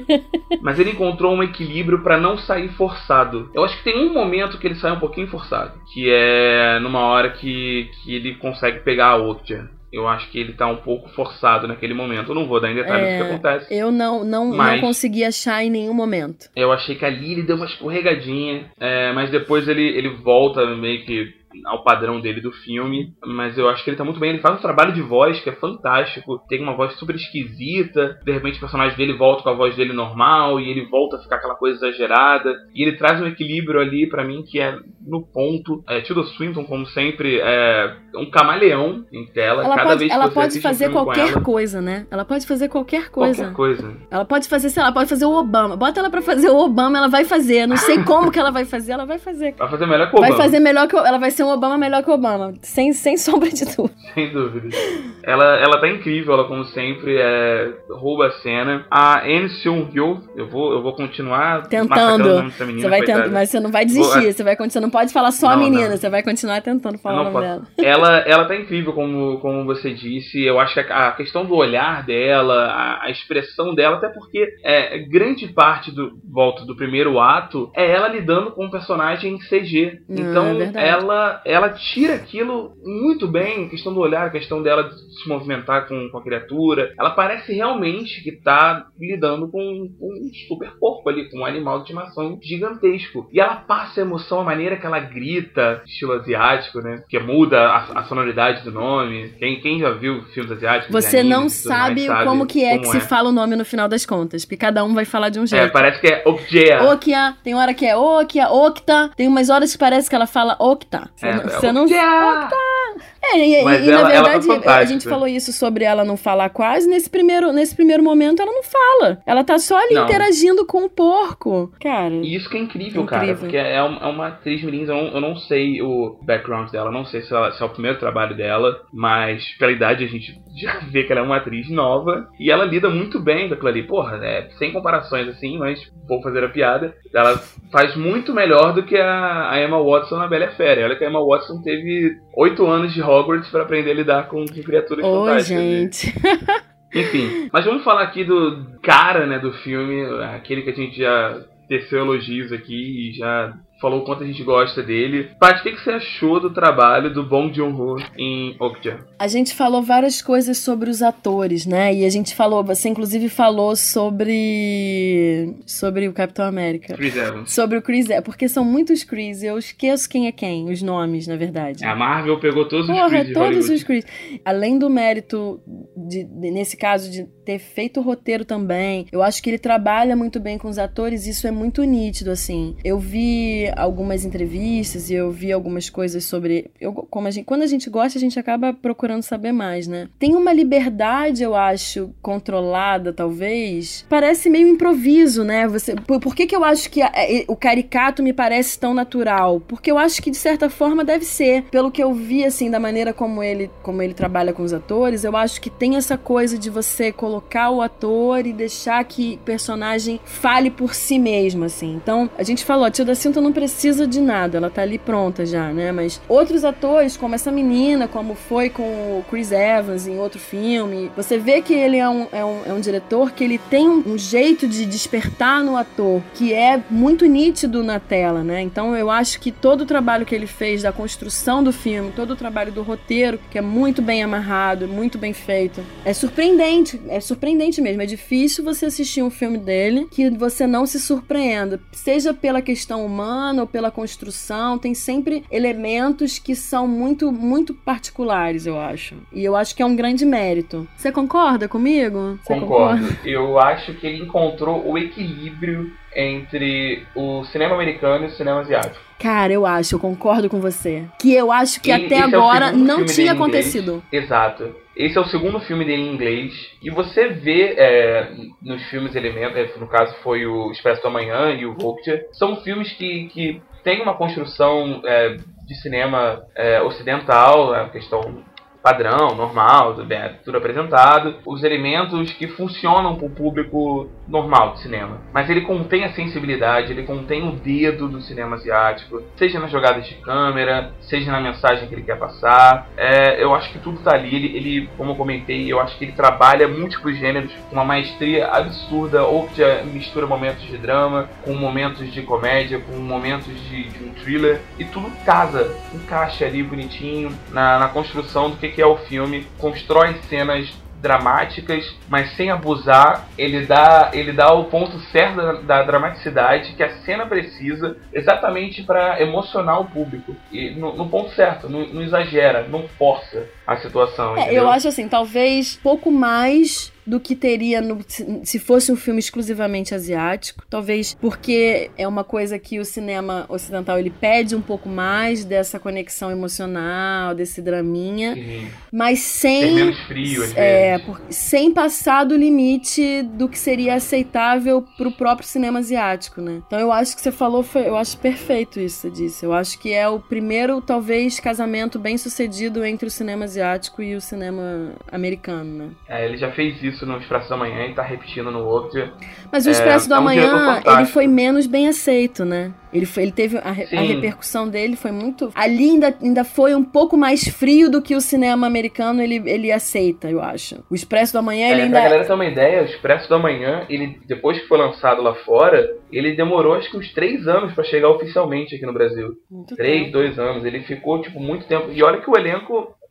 A: Mas ele encontrou um equilíbrio pra não sair forçado. Eu acho que tem um momento que ele sai um pouquinho forçado, que é numa hora que ele consegue pegar a Okja. Eu acho que ele tá um pouco forçado naquele momento. Eu não vou dar em detalhes o que acontece.
B: Eu não consegui achar em nenhum momento.
A: Eu achei que ali ele deu uma escorregadinha. Mas depois ele volta meio que ao padrão dele do filme. Mas eu acho que ele tá muito bem. Ele faz um trabalho de voz que é fantástico. Tem uma voz super esquisita. De repente o personagem dele volta com a voz dele normal. E ele volta a ficar aquela coisa exagerada. E ele traz um equilíbrio ali pra mim que é no ponto. Tilda Swinton, como sempre, é um camaleão em tela.
B: Ela pode fazer qualquer coisa, né? Ela pode fazer qualquer coisa. Ela pode fazer, sei lá, pode fazer o Obama. Bota ela pra fazer o Obama, ela vai fazer. Não sei como que ela vai fazer, ela vai fazer.
A: Vai fazer melhor que o Obama.
B: Vai fazer melhor que ela vai ser um Obama melhor que o Obama. Sem sombra de dúvida.
A: Sem dúvida. Ela tá incrível, ela como sempre rouba a cena. A Ahn Seung-gyo, eu vou continuar
B: tentando. O nome dessa menina, você vai tentar, mas você não vai desistir. Você não pode falar só a menina, você vai continuar tentando falar o nome dela.
A: Ela tá incrível, como você disse. Eu acho que a questão do olhar dela, a expressão dela, até porque grande parte do primeiro ato é ela lidando com um personagem em CG. Então ela tira aquilo muito bem, a questão do olhar, a questão dela de se movimentar com a criatura. Ela parece realmente que tá lidando com um super corpo ali, com um animal de estimação gigantesco. E ela passa a emoção, a maneira que ela grita, estilo asiático, né? Que muda a sonoridade do nome. Quem já viu filmes asiáticos?
B: Você não sabe como que se fala o nome no final das contas, porque cada um vai falar de um jeito.
A: Parece que é Okja.
B: Okja, tem hora que é Okja, Okta, tem umas horas que parece que ela fala Okta. Você não sabe.
A: Mas
B: e na
A: ela
B: verdade,
A: tá
B: a gente
A: fantástica.
B: falou isso sobre ela não falar quase. Nesse primeiro momento, ela não fala. Ela tá só ali
A: Não.
B: interagindo com o porco. Cara.
A: E isso que é incrível, cara,
B: Incrível.
A: porque é uma atriz mirim, eu não sei o background dela, não sei se é o primeiro trabalho dela, mas pela idade a gente já vê que ela é uma atriz nova e ela lida muito bem com aquilo ali. Porra, sem comparações assim, mas vou fazer a piada. Ela faz muito melhor do que a Emma Watson na Bela e a Fera. Olha que a Emma Watson teve 8 anos de Hogwarts pra aprender a lidar com criaturas fantásticas.
B: Gente.
A: Enfim, mas vamos falar aqui do cara, né, do filme, aquele que a gente já teceu elogios aqui e já falou o quanto a gente gosta dele. Paty, o que você achou do trabalho do Bong Joon-ho em Okja?
B: A gente falou várias coisas sobre os atores, né? E a gente falou, você inclusive falou sobre o Capitão América.
A: Chris Evans.
B: Sobre o Chris Evans, porque são muitos Chris, eu esqueço quem é quem, os nomes, na verdade.
A: A Marvel pegou todos os
B: Porra,
A: Chris de
B: todos
A: Hollywood.
B: os Chris. Além do mérito, nesse caso, de ter feito o roteiro também, eu acho que ele trabalha muito bem com os atores, isso é muito nítido, assim. Eu vi algumas entrevistas e eu vi algumas coisas sobre... quando a gente gosta, a gente acaba procurando saber mais, né? Tem uma liberdade, eu acho, controlada, talvez. Parece meio improviso, né? Por que eu acho que o caricato me parece tão natural? Porque eu acho que, de certa forma, deve ser. Pelo que eu vi, assim, da maneira como ele trabalha com os atores, eu acho que tem essa coisa de você colocar o ator e deixar que o personagem fale por si mesmo, assim. Então, a gente falou, a Tilda Swinton não precisa de nada, ela tá ali pronta já, né? Mas outros atores, como essa menina, como foi com o Chris Evans em outro filme, você vê que ele é um diretor que ele tem um jeito de despertar no ator, que é muito nítido na tela, né? Então eu acho que todo o trabalho que ele fez da construção do filme, todo o trabalho do roteiro, que é muito bem amarrado, muito bem feito, é surpreendente mesmo. É difícil você assistir um filme dele que você não se surpreenda, seja pela questão humana ou pela construção, tem sempre elementos que são muito, muito particulares, eu acho. E eu acho que é um grande mérito. Você concorda comigo?
A: Concordo. Eu acho que ele encontrou o equilíbrio entre o cinema americano e o cinema asiático.
B: Cara, eu concordo com você. Que eu acho que até agora não tinha acontecido.
A: Exato. Esse é o segundo filme dele em inglês. E você vê nos filmes elementos, no caso foi o Expresso do Amanhã e o Okja, são filmes que têm uma construção de cinema ocidental, a questão padrão, normal, tudo apresentado, os elementos que funcionam para o público normal de cinema. Mas ele contém a sensibilidade, ele contém o dedo do cinema asiático, seja nas jogadas de câmera, seja na mensagem que ele quer passar. Eu acho que tudo está ali, ele, como eu comentei, eu acho que ele trabalha múltiplos gêneros com uma maestria absurda, ou que já mistura momentos de drama, com momentos de comédia, com momentos de um thriller, e tudo encaixa ali bonitinho na construção do que é o filme, constrói cenas dramáticas, mas sem abusar. Ele dá o ponto certo da dramaticidade que a cena precisa, exatamente para emocionar o público. E no ponto certo, não exagera, não força a situação.
B: Eu acho assim, talvez pouco mais do que teria se fosse um filme exclusivamente asiático, talvez porque é uma coisa que o cinema ocidental ele pede um pouco mais dessa conexão emocional, desse draminha, mas sem
A: menos frio, às vezes.
B: Sem passar do limite do que seria aceitável pro próprio cinema asiático, né? Então eu acho que você falou, eu acho perfeito isso que você disse. Eu acho que é o primeiro, talvez, casamento bem sucedido entre o cinema asiático e o cinema americano, né?
A: Ele já fez isso no Expresso da Manhã e tá repetindo no Okja.
B: Mas o Expresso da Manhã, ele foi menos bem aceito, né? Ele teve a repercussão dele foi muito... Ali ainda foi um pouco mais frio do que o cinema americano ele aceita, eu acho. O Expresso da Manhã, ele ainda...
A: Pra galera ter uma ideia, o Expresso da Manhã, ele, depois que foi lançado lá fora, ele demorou acho que uns 3 anos pra chegar oficialmente aqui no Brasil. 2 anos. Ele ficou, muito tempo. E olha que o elenco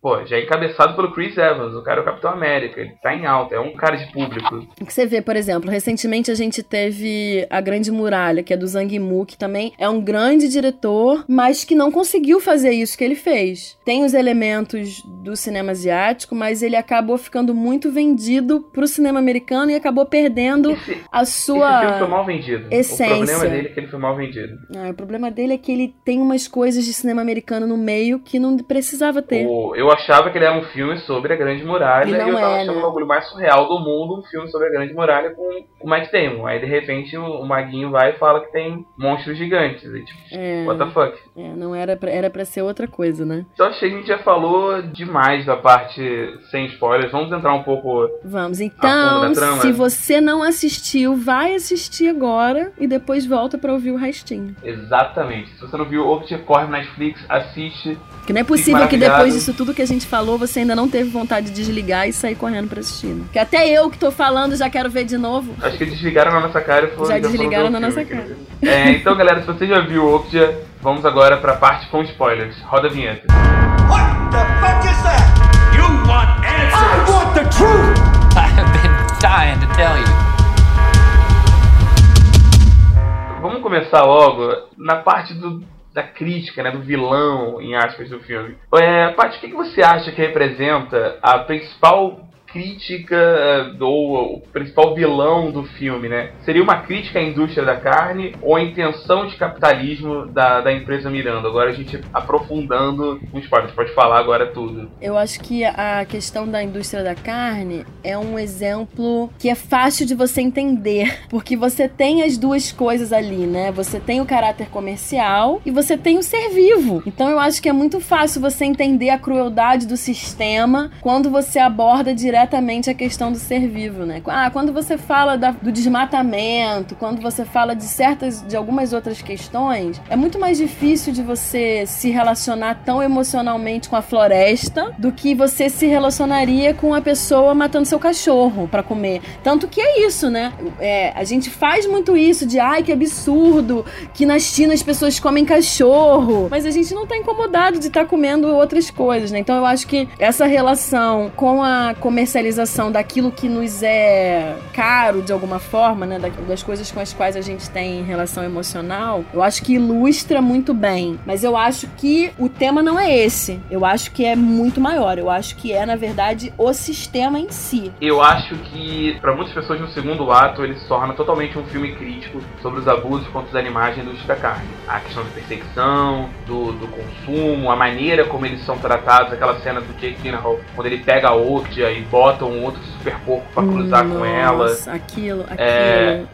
A: pô, já é encabeçado pelo Chris Evans, o cara é o Capitão América, ele tá em alta, é um cara de público.
B: O que você vê, por exemplo, recentemente a gente teve A Grande Muralha, que é do Zhang Yimou, que também é um grande diretor, mas que não conseguiu fazer isso que ele fez. Tem os elementos do cinema asiático, mas ele acabou ficando muito vendido pro cinema americano e acabou perdendo a sua
A: esse filme foi mal vendido.
B: Essência.
A: O problema dele é que ele foi mal vendido.
B: O problema dele é que ele tem umas coisas de cinema americano no meio que não precisava ter.
A: Eu achava que ele era um filme sobre a Grande Muralha e eu tava achando o bagulho mais surreal do mundo, um filme sobre a Grande Muralha com o Matt Damon. Aí de repente o Maguinho vai e fala que tem monstros gigantes. E, tipo, what the fuck?
B: Não era pra ser outra coisa, né?
A: Então acho que a gente já falou demais da parte sem spoilers. Vamos entrar um pouco.
B: Vamos, então, se você não assistiu, vai assistir agora e depois volta pra ouvir o restinho.
A: Exatamente. Se você não viu, corre na Netflix, assiste.
B: Que não é possível que depois disso tudo que a gente falou, você ainda não teve vontade de desligar e sair correndo pra assistir. Que até eu que tô falando já quero ver de novo.
A: Acho que desligaram na nossa cara e
B: já desligaram na nossa cara.
A: Então, galera, se você já viu o Okja, vamos agora pra parte com spoilers. Roda a vinheta.
C: What the fuck is that? You want answers? I want the truth!
D: I have been dying to tell you.
A: Vamos começar logo na parte da crítica, né, do vilão, em aspas, do filme. Paty, o que você acha que representa a principal crítica ou o principal vilão do filme, né? Seria uma crítica à indústria da carne ou a intenção de capitalismo da empresa Miranda? Agora a gente aprofundando com spoilers, pode falar agora tudo.
B: Eu acho que a questão da indústria da carne é um exemplo que é fácil de você entender, porque você tem as duas coisas ali, né? Você tem o caráter comercial e você tem o ser vivo. Então eu acho que é muito fácil você entender a crueldade do sistema quando você aborda diretamente a questão do ser vivo, né? Quando você fala do desmatamento, quando você fala de algumas outras questões, é muito mais difícil de você se relacionar tão emocionalmente com a floresta do que você se relacionaria com a pessoa matando seu cachorro pra comer. Tanto que é isso, né? A gente faz muito isso de, que absurdo, que na China as pessoas comem cachorro, mas a gente não tá incomodado de estar comendo outras coisas, né? Então eu acho que essa relação com a comercialização daquilo que nos é caro de alguma forma, né, das coisas com as quais a gente tem relação emocional, eu acho que ilustra muito bem. Mas eu acho que o tema não é esse. Eu acho que é muito maior. Eu acho que é, na verdade, o sistema em si.
A: Eu acho que, para muitas pessoas, no segundo ato, ele se torna totalmente um filme crítico sobre os abusos contra os animais da indústria da carne. A questão da perseguição, do consumo, a maneira como eles são tratados, aquela cena do Jake Gyllenhaal, quando ele pega a Okja e bota um outro super porco pra cruzar com ela.
B: Aquilo.
A: É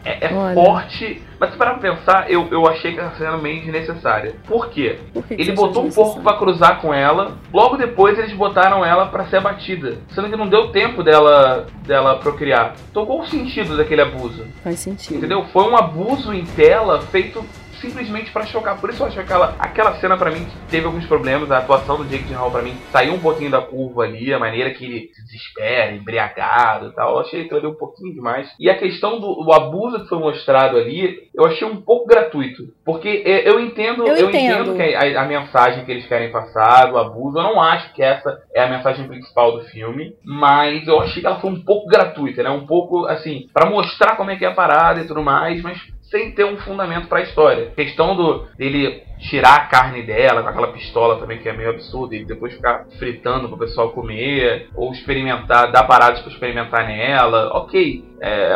A: forte, mas se parar pra pensar, eu achei que essa cena meio desnecessária. Por quê? Ele botou um porco pra cruzar com ela, logo depois eles botaram ela pra ser abatida, sendo que não deu tempo dela procriar. Então qual o sentido daquele abuso?
B: Faz sentido.
A: Entendeu? Foi um abuso em tela feito simplesmente pra chocar. Por isso eu acho que aquela cena pra mim teve alguns problemas. A atuação do Jake Gyllenhaal pra mim saiu um pouquinho da curva ali, a maneira que ele se desespera, embriagado e tal. Eu achei que ele deu um pouquinho demais. E a questão do abuso que foi mostrado ali, eu achei um pouco gratuito. Porque eu entendo que a mensagem que eles querem passar, do abuso, eu não acho que essa é a mensagem principal do filme, mas eu achei que ela foi um pouco gratuita, né? Um pouco, assim, pra mostrar como é que é a parada e tudo mais, mas sem ter um fundamento pra história. A questão dele tirar a carne dela com aquela pistola também, que é meio absurdo, e depois ficar fritando pro pessoal comer, ou experimentar, dar paradas pra experimentar nela. Ok, é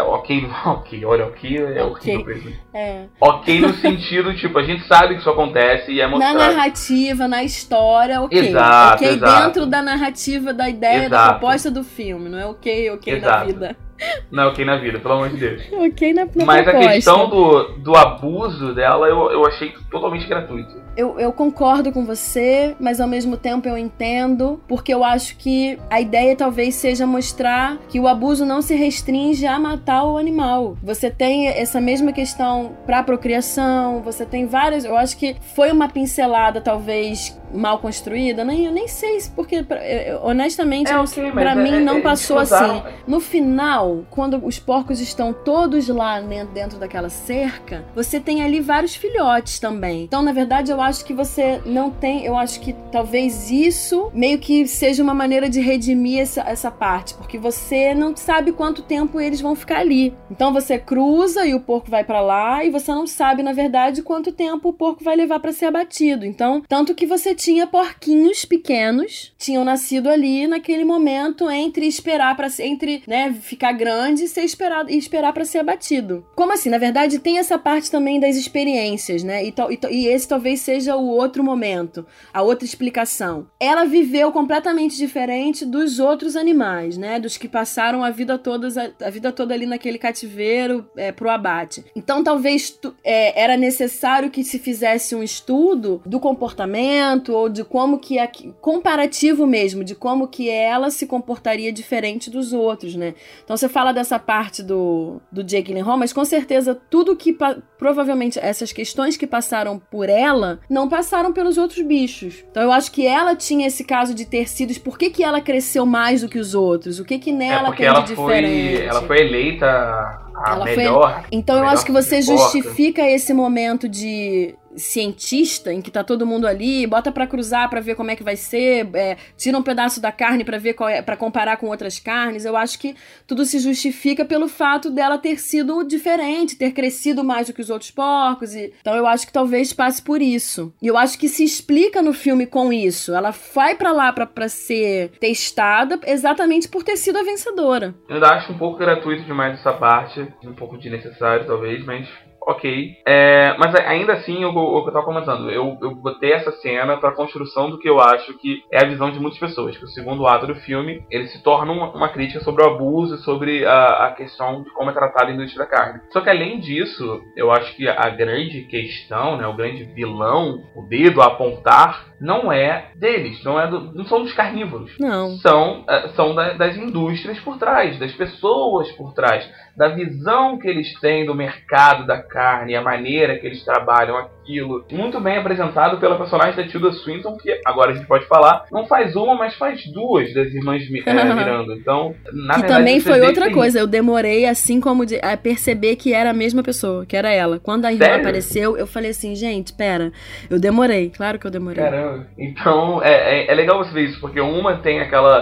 A: horrível mesmo. Ok no sentido, tipo, a gente sabe que isso acontece e é mostrado.
B: Na narrativa, na história, ok.
A: Exato.
B: Dentro da narrativa, da ideia, da proposta do filme, não é ok na vida.
A: Não é ok na vida, pelo amor de Deus.
B: Ok na
A: Mas
B: proposta.
A: A questão do abuso dela, eu achei totalmente gratuito.
B: Eu concordo com você, mas ao mesmo tempo eu entendo, porque eu acho que a ideia talvez seja mostrar que o abuso não se restringe a matar o animal. Você tem essa mesma questão pra procriação, você tem várias... Eu acho que foi uma pincelada talvez mal construída, eu nem sei, porque honestamente pra mim não passou assim. No final, final, quando os porcos estão todos lá dentro daquela cerca, você tem ali vários filhotes também. Então, na verdade, eu acho que você não tem... Eu acho que talvez isso meio que seja uma maneira de redimir essa parte, porque você não sabe quanto tempo eles vão ficar ali. Então, você cruza e o porco vai pra lá e você não sabe, na verdade, quanto tempo o porco vai levar pra ser abatido. Então, tanto que você tinha porquinhos pequenos, tinham nascido ali naquele momento entre esperar para ficar grande e esperar para ser abatido. Como assim? Na verdade, tem essa parte também das experiências, né? E esse talvez seja o outro momento, a outra explicação. Ela viveu completamente diferente dos outros animais, né? Dos que passaram a vida toda ali naquele cativeiro pro abate. Então, talvez era necessário que se fizesse um estudo do comportamento ou de como que comparativo mesmo, de como que ela se comportaria diferente dos outros, né? Então você fala dessa parte do Jake Gyllenhaal, mas com certeza tudo que provavelmente essas questões que passaram por ela não passaram pelos outros bichos. Então eu acho que ela tinha esse caso de ter sido, por que ela cresceu mais do que os outros? O que nela tem de diferente?
A: Ela foi eleita a melhor.
B: Então eu acho que você justifica esse momento de cientista, em que tá todo mundo ali, bota pra cruzar pra ver como é que vai ser, tira um pedaço da carne pra ver qual é, pra comparar com outras carnes. Eu acho que tudo se justifica pelo fato dela ter sido diferente, ter crescido mais do que os outros porcos. Então eu acho que talvez passe por isso. E eu acho que se explica no filme com isso. Ela vai pra lá pra ser testada exatamente por ter sido a vencedora.
A: Eu ainda acho um pouco gratuito demais essa parte, um pouco desnecessário talvez, mas ok. Mas ainda assim, o que eu tava comentando, eu botei essa cena pra construção do que eu acho que é a visão de muitas pessoas, que o segundo ato do filme, ele se torna uma crítica sobre o abuso, sobre a questão de como é tratada a indústria da carne. Só que além disso, eu acho que a grande questão, né, o grande vilão, o dedo a apontar, não é deles, não são dos carnívoros.
B: Não.
A: São das indústrias por trás, das pessoas por trás, da visão que eles têm do mercado da carne, a maneira que eles trabalham aquilo. Muito bem apresentado pela personagem da Tilda Swinton, que agora a gente pode falar, não faz uma, mas faz duas das irmãs Miranda. Então, na verdade,
B: também foi outra coisa. Eu demorei, assim como a perceber que era a mesma pessoa, que era ela. Quando a irmã apareceu, eu falei assim, gente, pera, eu demorei. Claro que eu demorei.
A: Caramba. Então, é legal você ver isso, porque uma tem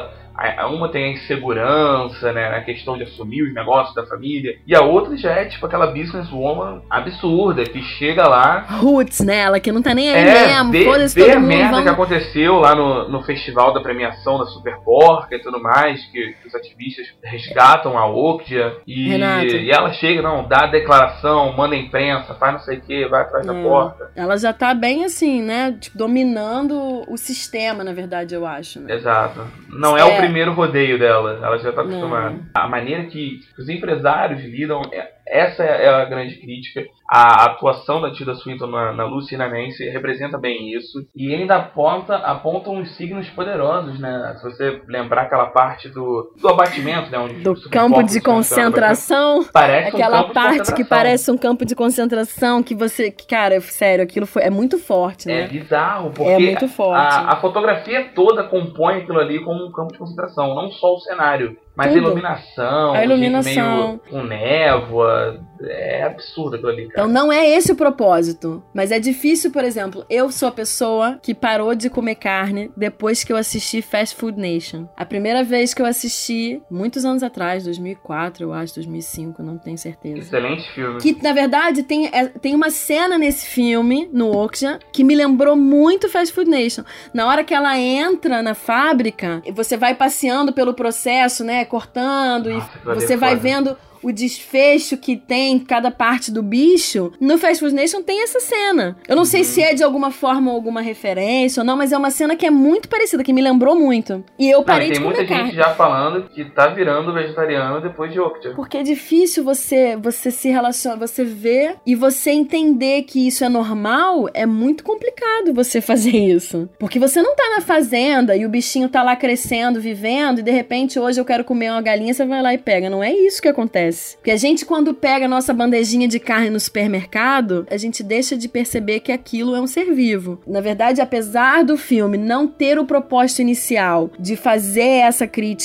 A: a insegurança, né, na questão de assumir os negócios da família, e a outra já é tipo aquela businesswoman absurda, que chega lá...
B: Roots, né, ela que não tá nem aí mesmo, foda-se todo mundo.
A: A merda que aconteceu lá no festival da premiação da Super Porca e tudo mais, que os ativistas resgatam a Okja, e ela chega, dá a declaração, manda a imprensa, faz não sei o que, vai atrás da porta.
B: Ela já tá bem assim, né, tipo, dominando o sistema, na verdade, eu acho. Né?
A: Exato. Não é o primeiro rodeio dela, ela já tá acostumada. A maneira que os empresários lidam, essa é a grande crítica. A atuação da Tilda Swinton na Lucy e na Nancy representa bem isso. E ainda aponta uns signos poderosos, né? Se você lembrar aquela parte do abatimento, né? Onde
B: do campo de concentração.
A: Parece
B: aquela parte que parece um campo de concentração que você... Cara, sério, aquilo é muito forte, né?
A: É bizarro, porque
B: é muito forte.
A: A fotografia toda compõe aquilo ali como um campo de concentração. Não só o cenário, mas a iluminação. Meio com névoa. É absurdo aquilo ali, cara.
B: Então não é esse o propósito. Mas é difícil, por exemplo, eu sou a pessoa que parou de comer carne depois que eu assisti Fast Food Nation. A primeira vez que eu assisti, muitos anos atrás, 2004, eu acho, 2005, não tenho certeza.
A: Excelente filme.
B: Que, na verdade, tem uma cena nesse filme, no Okja, que me lembrou muito Fast Food Nation. Na hora que ela entra na fábrica, você vai passeando pelo processo, né, cortando, e você vai vendo o desfecho que tem cada parte do bicho. No Fast Food Nation tem essa cena. Eu não sei se é de alguma forma ou alguma referência ou não, mas é uma cena que é muito parecida, que me lembrou muito. E eu parei de comer carne.
A: Tem muita gente já falando que tá virando vegetariano depois de Okja.
B: Porque é difícil você se relacionar, você ver e você entender que isso é normal, é muito complicado você fazer isso. Porque você não tá na fazenda e o bichinho tá lá crescendo, vivendo, e de repente hoje eu quero comer uma galinha, você vai lá e pega. Não é isso que acontece. Porque a gente, quando pega a nossa bandejinha de carne no supermercado, a gente deixa de perceber que aquilo é um ser vivo. Na verdade, apesar do filme não ter o propósito inicial de fazer essa crítica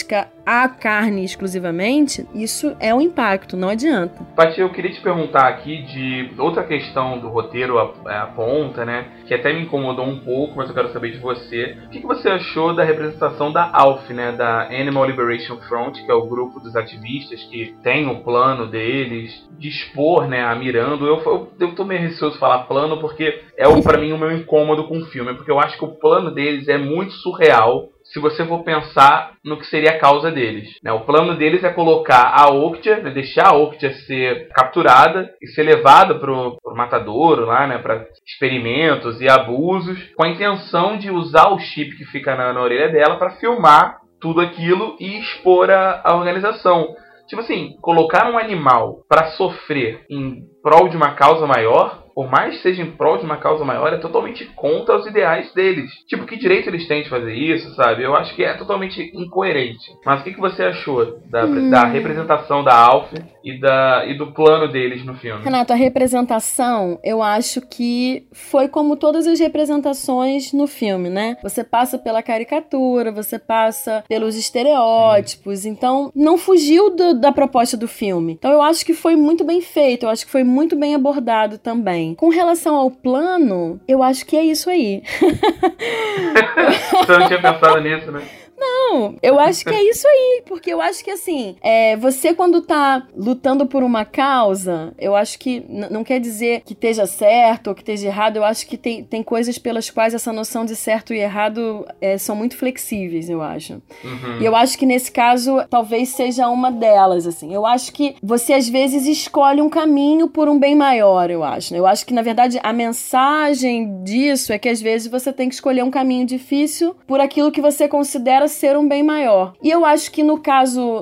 B: à carne exclusivamente, isso é um impacto, não adianta.
A: Paty, eu queria te perguntar aqui de outra questão do roteiro aponta, né? Que até me incomodou um pouco, mas eu quero saber de você. O que você achou da representação da ALF, né? Da Animal Liberation Front, que é o grupo dos ativistas que tem o plano deles de expor, né, a Miranda. Eu tô meio receoso de falar plano porque pra mim o meu incômodo com o filme, porque eu acho que o plano deles é muito surreal se você for pensar no que seria a causa deles, né? O plano deles é colocar a Okja, né, deixar a Okja ser capturada e ser levada pro matadouro lá, né, para experimentos e abusos, com a intenção de usar o chip que fica na orelha dela para filmar tudo aquilo e expor a organização. Tipo assim, colocar um animal para sofrer em prol de uma causa maior, por mais que seja em prol de uma causa maior, é totalmente contra os ideais deles. Tipo, que direito eles têm de fazer isso, sabe? Eu acho que é totalmente incoerente. Mas o que você achou da representação da ALF e do plano deles no filme?
B: Renato, a representação, eu acho que foi como todas as representações no filme, né? Você passa pela caricatura, você passa pelos estereótipos, então não fugiu da proposta do filme. Então eu acho que foi muito bem feito, eu acho que foi muito bem abordado também. Com relação ao plano, eu acho que é isso aí.
A: Você não tinha pensado nisso, né?
B: Não, eu acho que é isso aí, porque eu acho que assim, você quando tá lutando por uma causa, eu acho que não quer dizer que esteja certo ou que esteja errado, eu acho que tem coisas pelas quais essa noção de certo e errado são muito flexíveis, eu acho. Uhum. E eu acho que nesse caso, talvez seja uma delas, assim. Eu acho que você às vezes escolhe um caminho por um bem maior, eu acho. Eu acho que, na verdade, a mensagem disso é que às vezes você tem que escolher um caminho difícil por aquilo que você considera ser um bem maior. E eu acho que no caso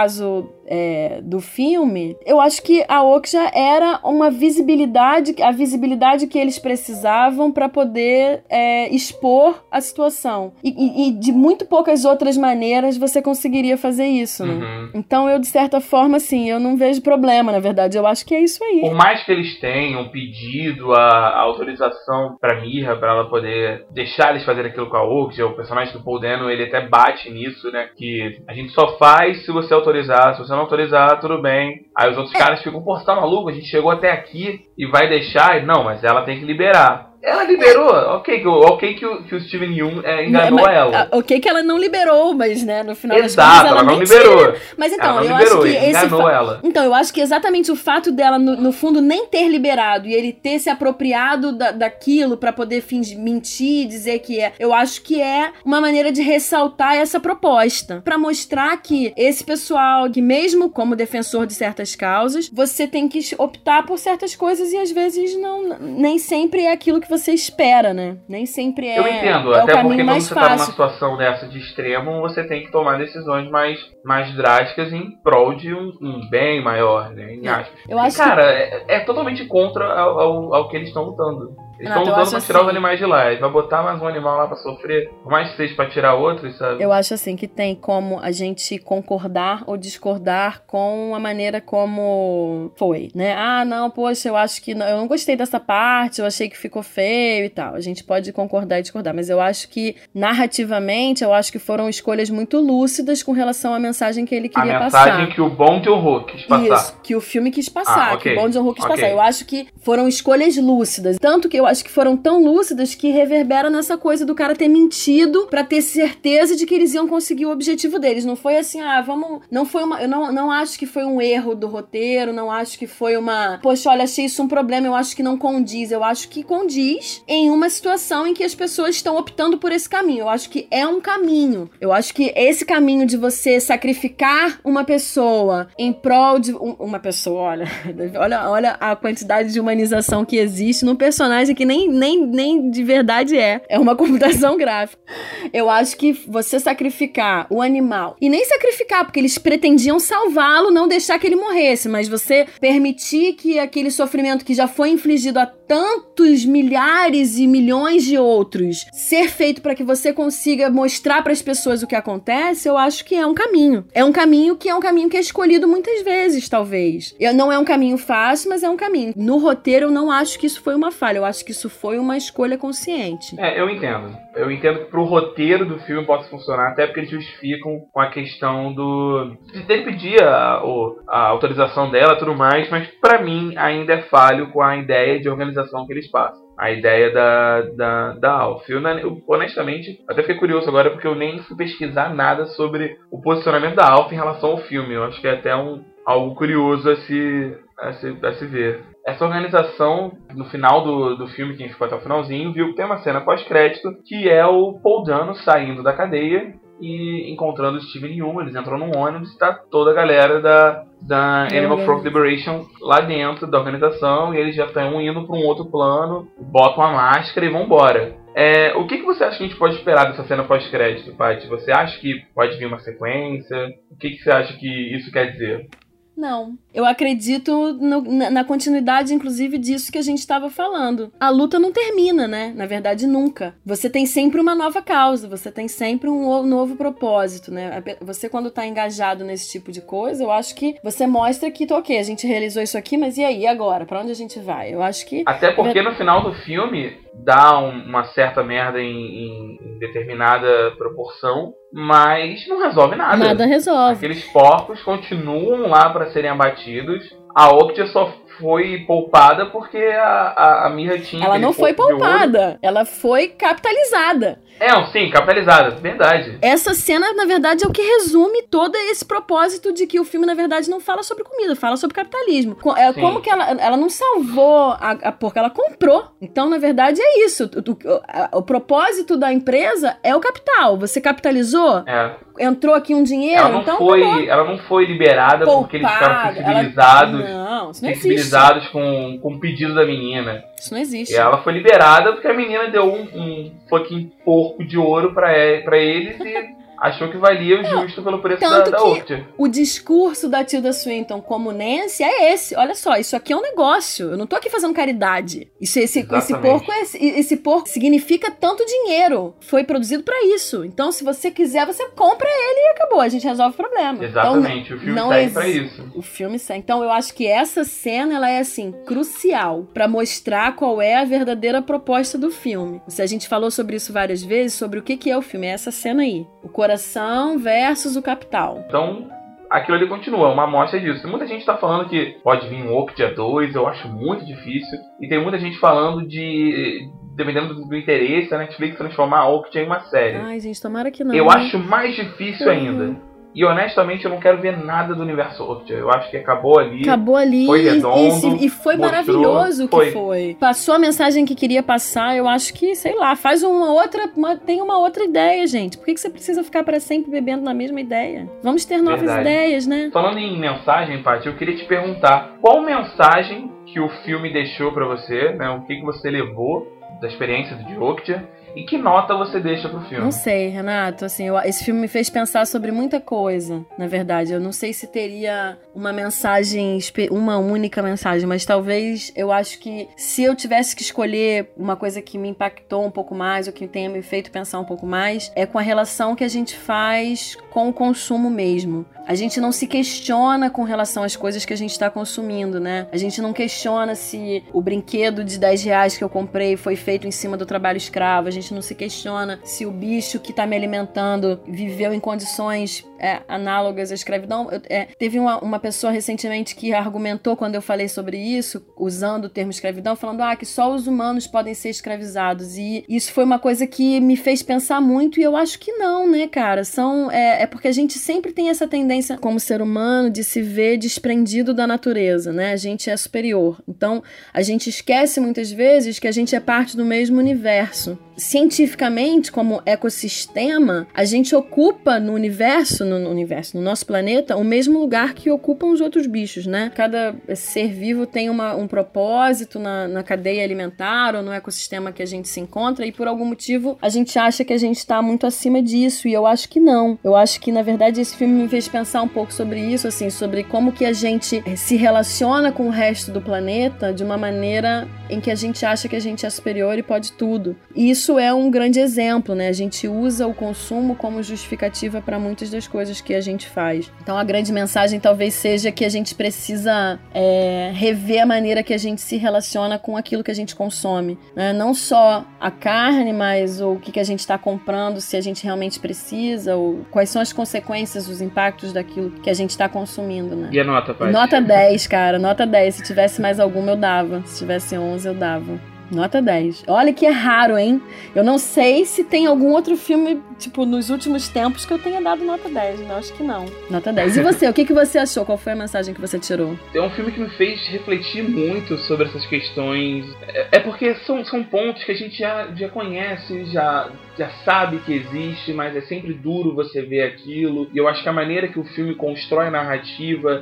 B: do filme, eu acho que a Okja era uma visibilidade, a visibilidade que eles precisavam para poder expor a situação. E de muito poucas outras maneiras você conseguiria fazer isso, né?
A: Uhum.
B: Então eu, de certa forma, assim, eu não vejo problema, na verdade. Eu acho que é isso aí.
A: Por mais que eles tenham pedido a autorização pra Mira, pra ela poder deixar eles fazerem aquilo com a Okja, o personagem do Paul Dano, ele até bate nisso, né? Que a gente só faz se você autorizar, se você não autorizar, tudo bem. Aí os outros caras ficam, pô, você tá maluco? A gente chegou até aqui e vai deixar? Não, mas ela tem que liberar. Ela liberou, ok que o Steven Yeun enganou ela.
B: Ok que ela não liberou, mas, né, no final das
A: contas ela não liberou.
B: Mas então,
A: ela não liberou,
B: acho que
A: enganou ela.
B: Então, eu acho que exatamente o fato dela, no fundo, nem ter liberado e ele ter se apropriado daquilo pra poder mentir, dizer que eu acho que é uma maneira de ressaltar essa proposta. Pra mostrar que esse pessoal, que mesmo como defensor de certas causas, você tem que optar por certas coisas e às vezes nem sempre é aquilo que você espera, né? Nem sempre
A: Eu entendo,
B: é
A: até
B: o caminho
A: porque quando
B: mais
A: você
B: fácil.
A: tá numa situação dessa de extremo, você tem que tomar decisões mais drásticas em prol de um bem maior, né? Em aspas.
B: Eu acho
A: cara, é totalmente contra ao que eles estão lutando. Eles estão lutando pra tirar os animais de lá. E vai botar mais um animal lá pra sofrer. Por mais que seja pra tirar outros, sabe?
B: Eu acho assim que tem como a gente concordar ou discordar com a maneira como foi, né? Ah, não, poxa, eu acho que eu não gostei dessa parte, eu achei que ficou feio e tal. A gente pode concordar e discordar, mas eu acho que narrativamente, eu acho que foram escolhas muito lúcidas com relação à mensagem que ele queria passar.
A: A mensagem que o Bong Joon-ho quis passar.
B: Isso, que o filme quis passar,
A: okay.
B: que o Bong Joon-ho quis passar. Eu acho que foram escolhas lúcidas. Tanto que eu acho que foram tão lúcidas que reverberam nessa coisa do cara ter mentido pra ter certeza de que eles iam conseguir o objetivo deles. Não foi assim, não foi uma... Eu não acho que foi um erro do roteiro, não acho que foi uma... Poxa, olha, achei isso um problema, eu acho que não condiz. Eu acho que condiz em uma situação em que as pessoas estão optando por esse caminho. Eu acho que é um caminho. Eu acho que esse caminho de você sacrificar uma pessoa em prol de... Uma pessoa, olha a quantidade de humanização que existe num personagem que nem de verdade é uma computação gráfica. Eu acho que você sacrificar o animal, e nem sacrificar, porque eles pretendiam salvá-lo, não deixar que ele morresse, mas você permitir que aquele sofrimento que já foi infligido a tantos milhares e milhões de outros ser feito para que você consiga mostrar para as pessoas o que acontece, eu acho que é um caminho. É um caminho que é escolhido muitas vezes, talvez. Não é um caminho fácil, mas é um caminho. No roteiro, eu não acho que isso foi uma falha. Eu acho que isso foi uma escolha consciente.
A: Eu entendo. Eu entendo que pro roteiro do filme possa funcionar, até porque eles justificam com a questão de ter que pedir a autorização dela e tudo mais, mas pra mim ainda é falho com a ideia de organização que eles passam. A ideia da Alf. Eu, honestamente, até fiquei curioso agora porque eu nem fui pesquisar nada sobre o posicionamento da Alf em relação ao filme. Eu acho que é até algo curioso a se ver. Essa organização, no final do filme, quem ficou até o finalzinho, viu que tem uma cena pós-crédito que é o Paul Dano saindo da cadeia e encontrando o Steven Yeun. Eles entram num ônibus e tá toda a galera da Animal Front Liberation lá dentro da organização, e eles já estão indo para um outro plano, botam a máscara e vão embora. O que você acha que a gente pode esperar dessa cena pós-crédito, Paty? Você acha que pode vir uma sequência? O que você acha que isso quer dizer?
B: Não. Eu acredito na continuidade, inclusive, disso que a gente estava falando. A luta não termina, né? Na verdade, nunca. Você tem sempre uma nova causa, você tem sempre um novo propósito, né? Você, quando tá engajado nesse tipo de coisa, eu acho que você mostra que, ok, a gente realizou isso aqui, mas e aí, e agora? Pra onde a gente vai? Eu acho que...
A: Até porque no final do filme dá uma certa merda em determinada proporção, mas não resolve nada.
B: Nada resolve.
A: Aqueles porcos continuam lá para serem abatidos. A Okja só foi poupada porque a Mira tinha...
B: Ela não foi poupada, ela foi capitalizada.
A: Sim, capitalizada, verdade.
B: Essa cena, na verdade, é o que resume todo esse propósito de que o filme, na verdade, não fala sobre comida, fala sobre capitalismo. Como que ela não salvou a porca, ela comprou. Então, na verdade, é isso. O propósito da empresa é o capital. Você capitalizou, entrou aqui um dinheiro,
A: ela não foi liberada porque eles ficaram sensibilizados.
B: Não, isso não
A: sensibilizados com o pedido da menina.
B: Isso não existe.
A: E ela foi liberada porque a menina deu um fucking porco de ouro pra eles e achou que valia o justo pelo preço da Okja.
B: O discurso da Tilda Swinton como Nancy é esse. Olha só, isso aqui é um negócio. Eu não tô aqui fazendo caridade. Esse porco significa tanto dinheiro. Foi produzido pra isso. Então, se você quiser, você compra ele e acabou. A gente resolve o problema.
A: Exatamente.
B: Então,
A: o filme serve pra isso.
B: O filme serve. Então, eu acho que essa cena, ela é, assim, crucial pra mostrar qual é a verdadeira proposta do filme. A gente falou sobre isso várias vezes, sobre o que é o filme. É essa cena aí. O coração versus o capital.
A: Então, aquilo ali continua, uma amostra disso. Muita gente tá falando que pode vir um Okja 2, eu acho muito difícil. E tem muita gente falando de, dependendo do interesse, a Netflix transformar a Okja em uma série.
B: Ai, gente, tomara que não.
A: Eu acho mais difícil ainda. E honestamente eu não quero ver nada do universo Okja. Eu acho que acabou ali. Foi redondo.
B: E foi maravilhoso o que foi. Passou a mensagem que queria passar. Eu acho que, sei lá, faz tem uma outra ideia, gente. Por que você precisa ficar para sempre bebendo na mesma ideia? Vamos ter novas ideias, né?
A: Falando em mensagem, Paty, eu queria te perguntar qual mensagem que o filme deixou para você, né? O que você levou da experiência de Okja? E que nota você deixa pro filme?
B: Não sei, Renato. Assim, esse filme me fez pensar sobre muita coisa, na verdade. Eu não sei se teria uma mensagem, uma única mensagem, mas talvez eu acho que se eu tivesse que escolher uma coisa que me impactou um pouco mais, ou que tenha me feito pensar um pouco mais, é com a relação que a gente faz com o consumo mesmo. A gente não se questiona com relação às coisas que a gente está consumindo, né? A gente não questiona se o brinquedo de R$10 que eu comprei foi feito em cima do trabalho escravo. A gente não se questiona se o bicho que tá me alimentando viveu em condições análogas à escravidão. Teve uma pessoa recentemente que argumentou quando eu falei sobre isso, usando o termo escravidão, falando que só os humanos podem ser escravizados. E isso foi uma coisa que me fez pensar muito, e eu acho que não, né, cara? É porque a gente sempre tem essa tendência como ser humano de se ver desprendido da natureza, né? A gente é superior. Então, a gente esquece muitas vezes que a gente é parte do mesmo universo. Cientificamente, como ecossistema, a gente ocupa no nosso planeta, o mesmo lugar que ocupam os outros bichos, né? Cada ser vivo tem um propósito na cadeia alimentar ou no ecossistema que a gente se encontra, e por algum motivo a gente acha que a gente está muito acima disso, e eu acho que não. Eu acho que, na verdade, esse filme me fez pensar um pouco sobre isso, assim, sobre como que a gente se relaciona com o resto do planeta de uma maneira em que a gente acha que a gente é superior e pode tudo. E isso isso é um grande exemplo, né? A gente usa o consumo como justificativa para muitas das coisas que a gente faz. Então a grande mensagem talvez seja que a gente precisa rever a maneira que a gente se relaciona com aquilo que a gente consome, né? Não só a carne, mas o que a gente está comprando, se a gente realmente precisa, ou quais são as consequências, os impactos daquilo que a gente está consumindo, né?
A: E a nota, Paty?
B: Nota 10, cara, nota 10. Se tivesse mais alguma, eu dava. Se tivesse 11, eu dava. Nota 10. Olha que é raro, hein? Eu não sei se tem algum outro filme, tipo, nos últimos tempos que eu tenha dado nota 10, né? Acho que não. Nota 10. E você? O que você achou? Qual foi a mensagem que você tirou?
A: É um filme que me fez refletir muito sobre essas questões. É porque são pontos que a gente já conhece, já sabe que existe, mas é sempre duro você ver aquilo. E eu acho que a maneira que o filme constrói a narrativa,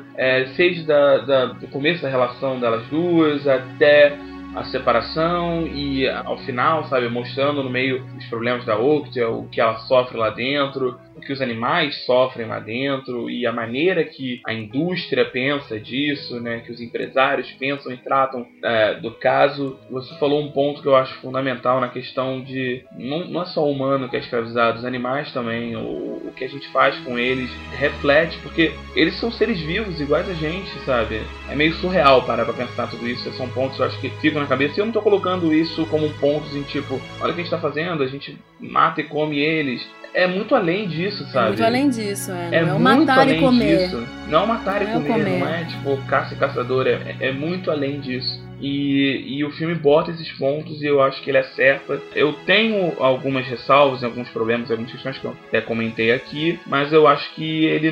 A: seja do começo da relação delas duas até a separação e ao final, sabe, mostrando no meio os problemas da Okja, o que ela sofre lá dentro, o que os animais sofrem lá dentro e a maneira que a indústria pensa disso, né, que os empresários pensam e tratam do caso. Você falou um ponto que eu acho fundamental na questão de não é só o humano que é escravizado, os animais também, o que a gente faz com eles reflete, porque eles são seres vivos iguais a gente, sabe? É meio surreal parar pra pensar tudo isso. São pontos que eu acho que ficam na cabeça e eu não tô colocando isso como pontos em tipo, olha o que a gente tá fazendo, a gente mata e come eles. É muito além disso, sabe?
B: É muito além disso,
A: É
B: não é
A: muito
B: matar
A: além
B: e comer.
A: disso. Não é matar e comer, não é tipo caça e caçador, é muito além disso. E o filme bota esses pontos e eu acho que ele acerta. Eu tenho algumas ressalvas, alguns problemas, algumas questões que eu até comentei aqui, mas eu acho que ele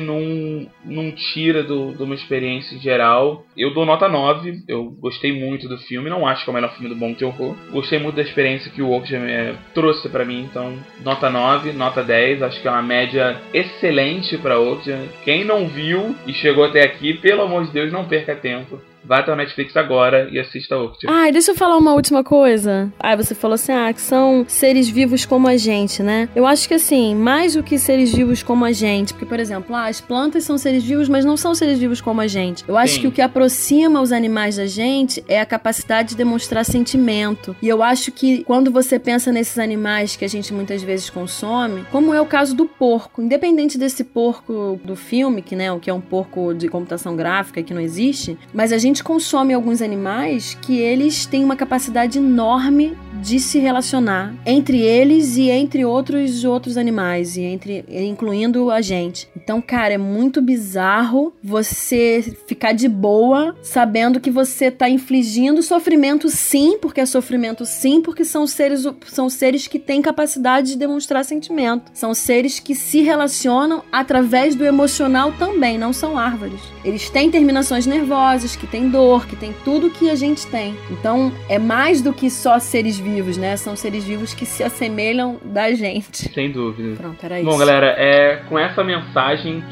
A: não tira de uma experiência em geral. Eu dou nota 9, eu gostei muito do filme, não acho que é o melhor filme do Bong Joon-ho. Gostei muito da experiência que o Okja trouxe pra mim, então nota 9, nota 10, acho que é uma média excelente pra Okja. Quem não viu e chegou até aqui, pelo amor de Deus, não perca tempo. Vai até o Netflix agora e assista Okja.
B: Deixa eu falar uma última coisa. Você falou assim, que são seres vivos como a gente, né? Eu acho que assim, mais do que seres vivos como a gente, porque, por exemplo, as plantas são seres vivos, mas não são seres vivos como a gente. Eu acho que o que aproxima os animais da gente é a capacidade de demonstrar sentimento. E eu acho que quando você pensa nesses animais que a gente muitas vezes consome, como é o caso do porco, independente desse porco do filme, que é um porco de computação gráfica que não existe, mas a gente consome alguns animais que eles têm uma capacidade enorme de se relacionar entre eles e entre outros animais, incluindo a gente. Então, cara, é muito bizarro você ficar de boa sabendo que você tá infligindo sofrimento sim, porque é sofrimento sim, porque são seres que têm capacidade de demonstrar sentimento. São seres que se relacionam através do emocional também, não são árvores. Eles têm terminações nervosas, que têm dor, que tem tudo que a gente tem. Então, é mais do que só seres vivos, né? São seres vivos que se assemelham da gente.
A: Sem dúvida.
B: Pronto, era isso.
A: Bom, galera, com essa mensagem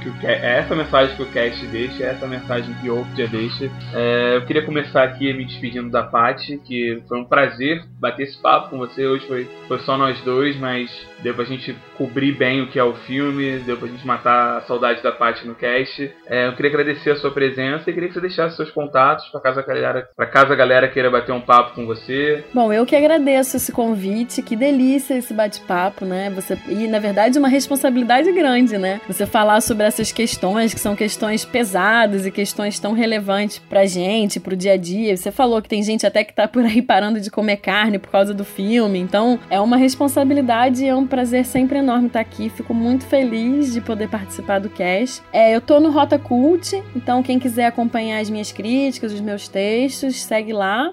A: essa mensagem que o cast deixa, essa mensagem que o Okja deixa, eu queria começar aqui me despedindo da Paty, que foi um prazer bater esse papo com você. Hoje foi só nós dois, mas deu pra gente cobrir bem o que é o filme, deu pra gente matar a saudade da Paty no cast. Eu queria agradecer a sua presença e queria que você deixasse seus contatos pra caso a galera queira bater um papo com você.
B: Bom, eu que agradeço esse convite, que delícia esse bate-papo, né? E, na verdade, uma responsabilidade grande, né? Você falar sobre essas questões, que são questões pesadas e questões tão relevantes pra gente, pro dia a dia. Você falou que tem gente até que tá por aí parando de comer carne por causa do filme. Então, é uma responsabilidade e é um prazer sempre enorme estar aqui. Fico muito feliz de poder participar do cast. Eu tô no Rota Cult, então quem quiser acompanhar as minhas críticas, os meus textos, segue lá.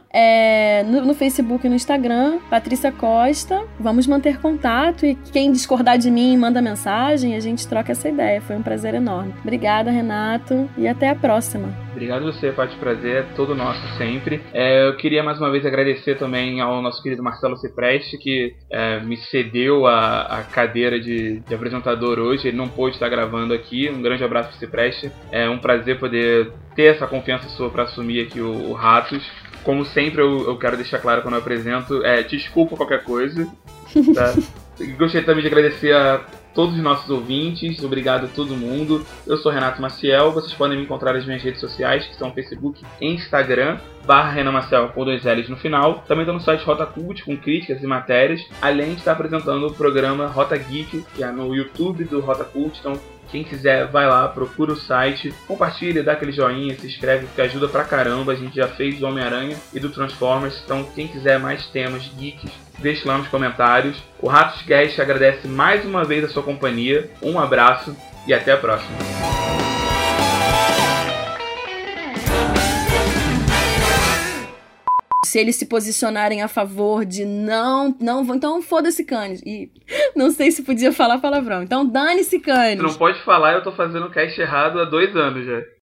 B: No Facebook e no Instagram, Patrícia Costa. Vamos manter contato e quem discordar de mim, manda mensagem e a gente troca essa ideia. Foi um prazer enorme. Obrigada, Renato, e até a próxima.
A: Obrigado você, Paty, prazer é todo nosso sempre. Eu queria mais uma vez agradecer também ao nosso querido Marcelo Cipreste, que me cedeu a cadeira de apresentador hoje. Ele não pôde estar gravando aqui. Um grande abraço para o Cipreste. É um prazer poder ter essa confiança sua para assumir aqui o Ratos. Como sempre, eu quero deixar claro quando eu apresento, desculpa qualquer coisa. Tá? Gostaria também de agradecer todos os nossos ouvintes, obrigado a todo mundo. Eu sou Renato Maciel, vocês podem me encontrar nas minhas redes sociais, que são Facebook e Instagram, /Renan Maciel com 2 L's no final. Também estou no site Rota Cult com críticas e matérias, além de estar apresentando o programa Rota Geek, que é no YouTube do Rota Cult. Então, quem quiser, vai lá, procura o site, compartilha, dá aquele joinha, se inscreve, porque ajuda pra caramba. A gente já fez do Homem-Aranha e do Transformers, então quem quiser mais temas geeks, deixe lá nos comentários. O Ratoscast agradece mais uma vez a sua companhia, um abraço e até a próxima.
B: Se eles se posicionarem a favor de não, então foda-se Cannes. E não sei se podia falar palavrão. Então dane-se Cannes.
A: Você não pode falar, eu tô fazendo o cast errado há 2 anos já.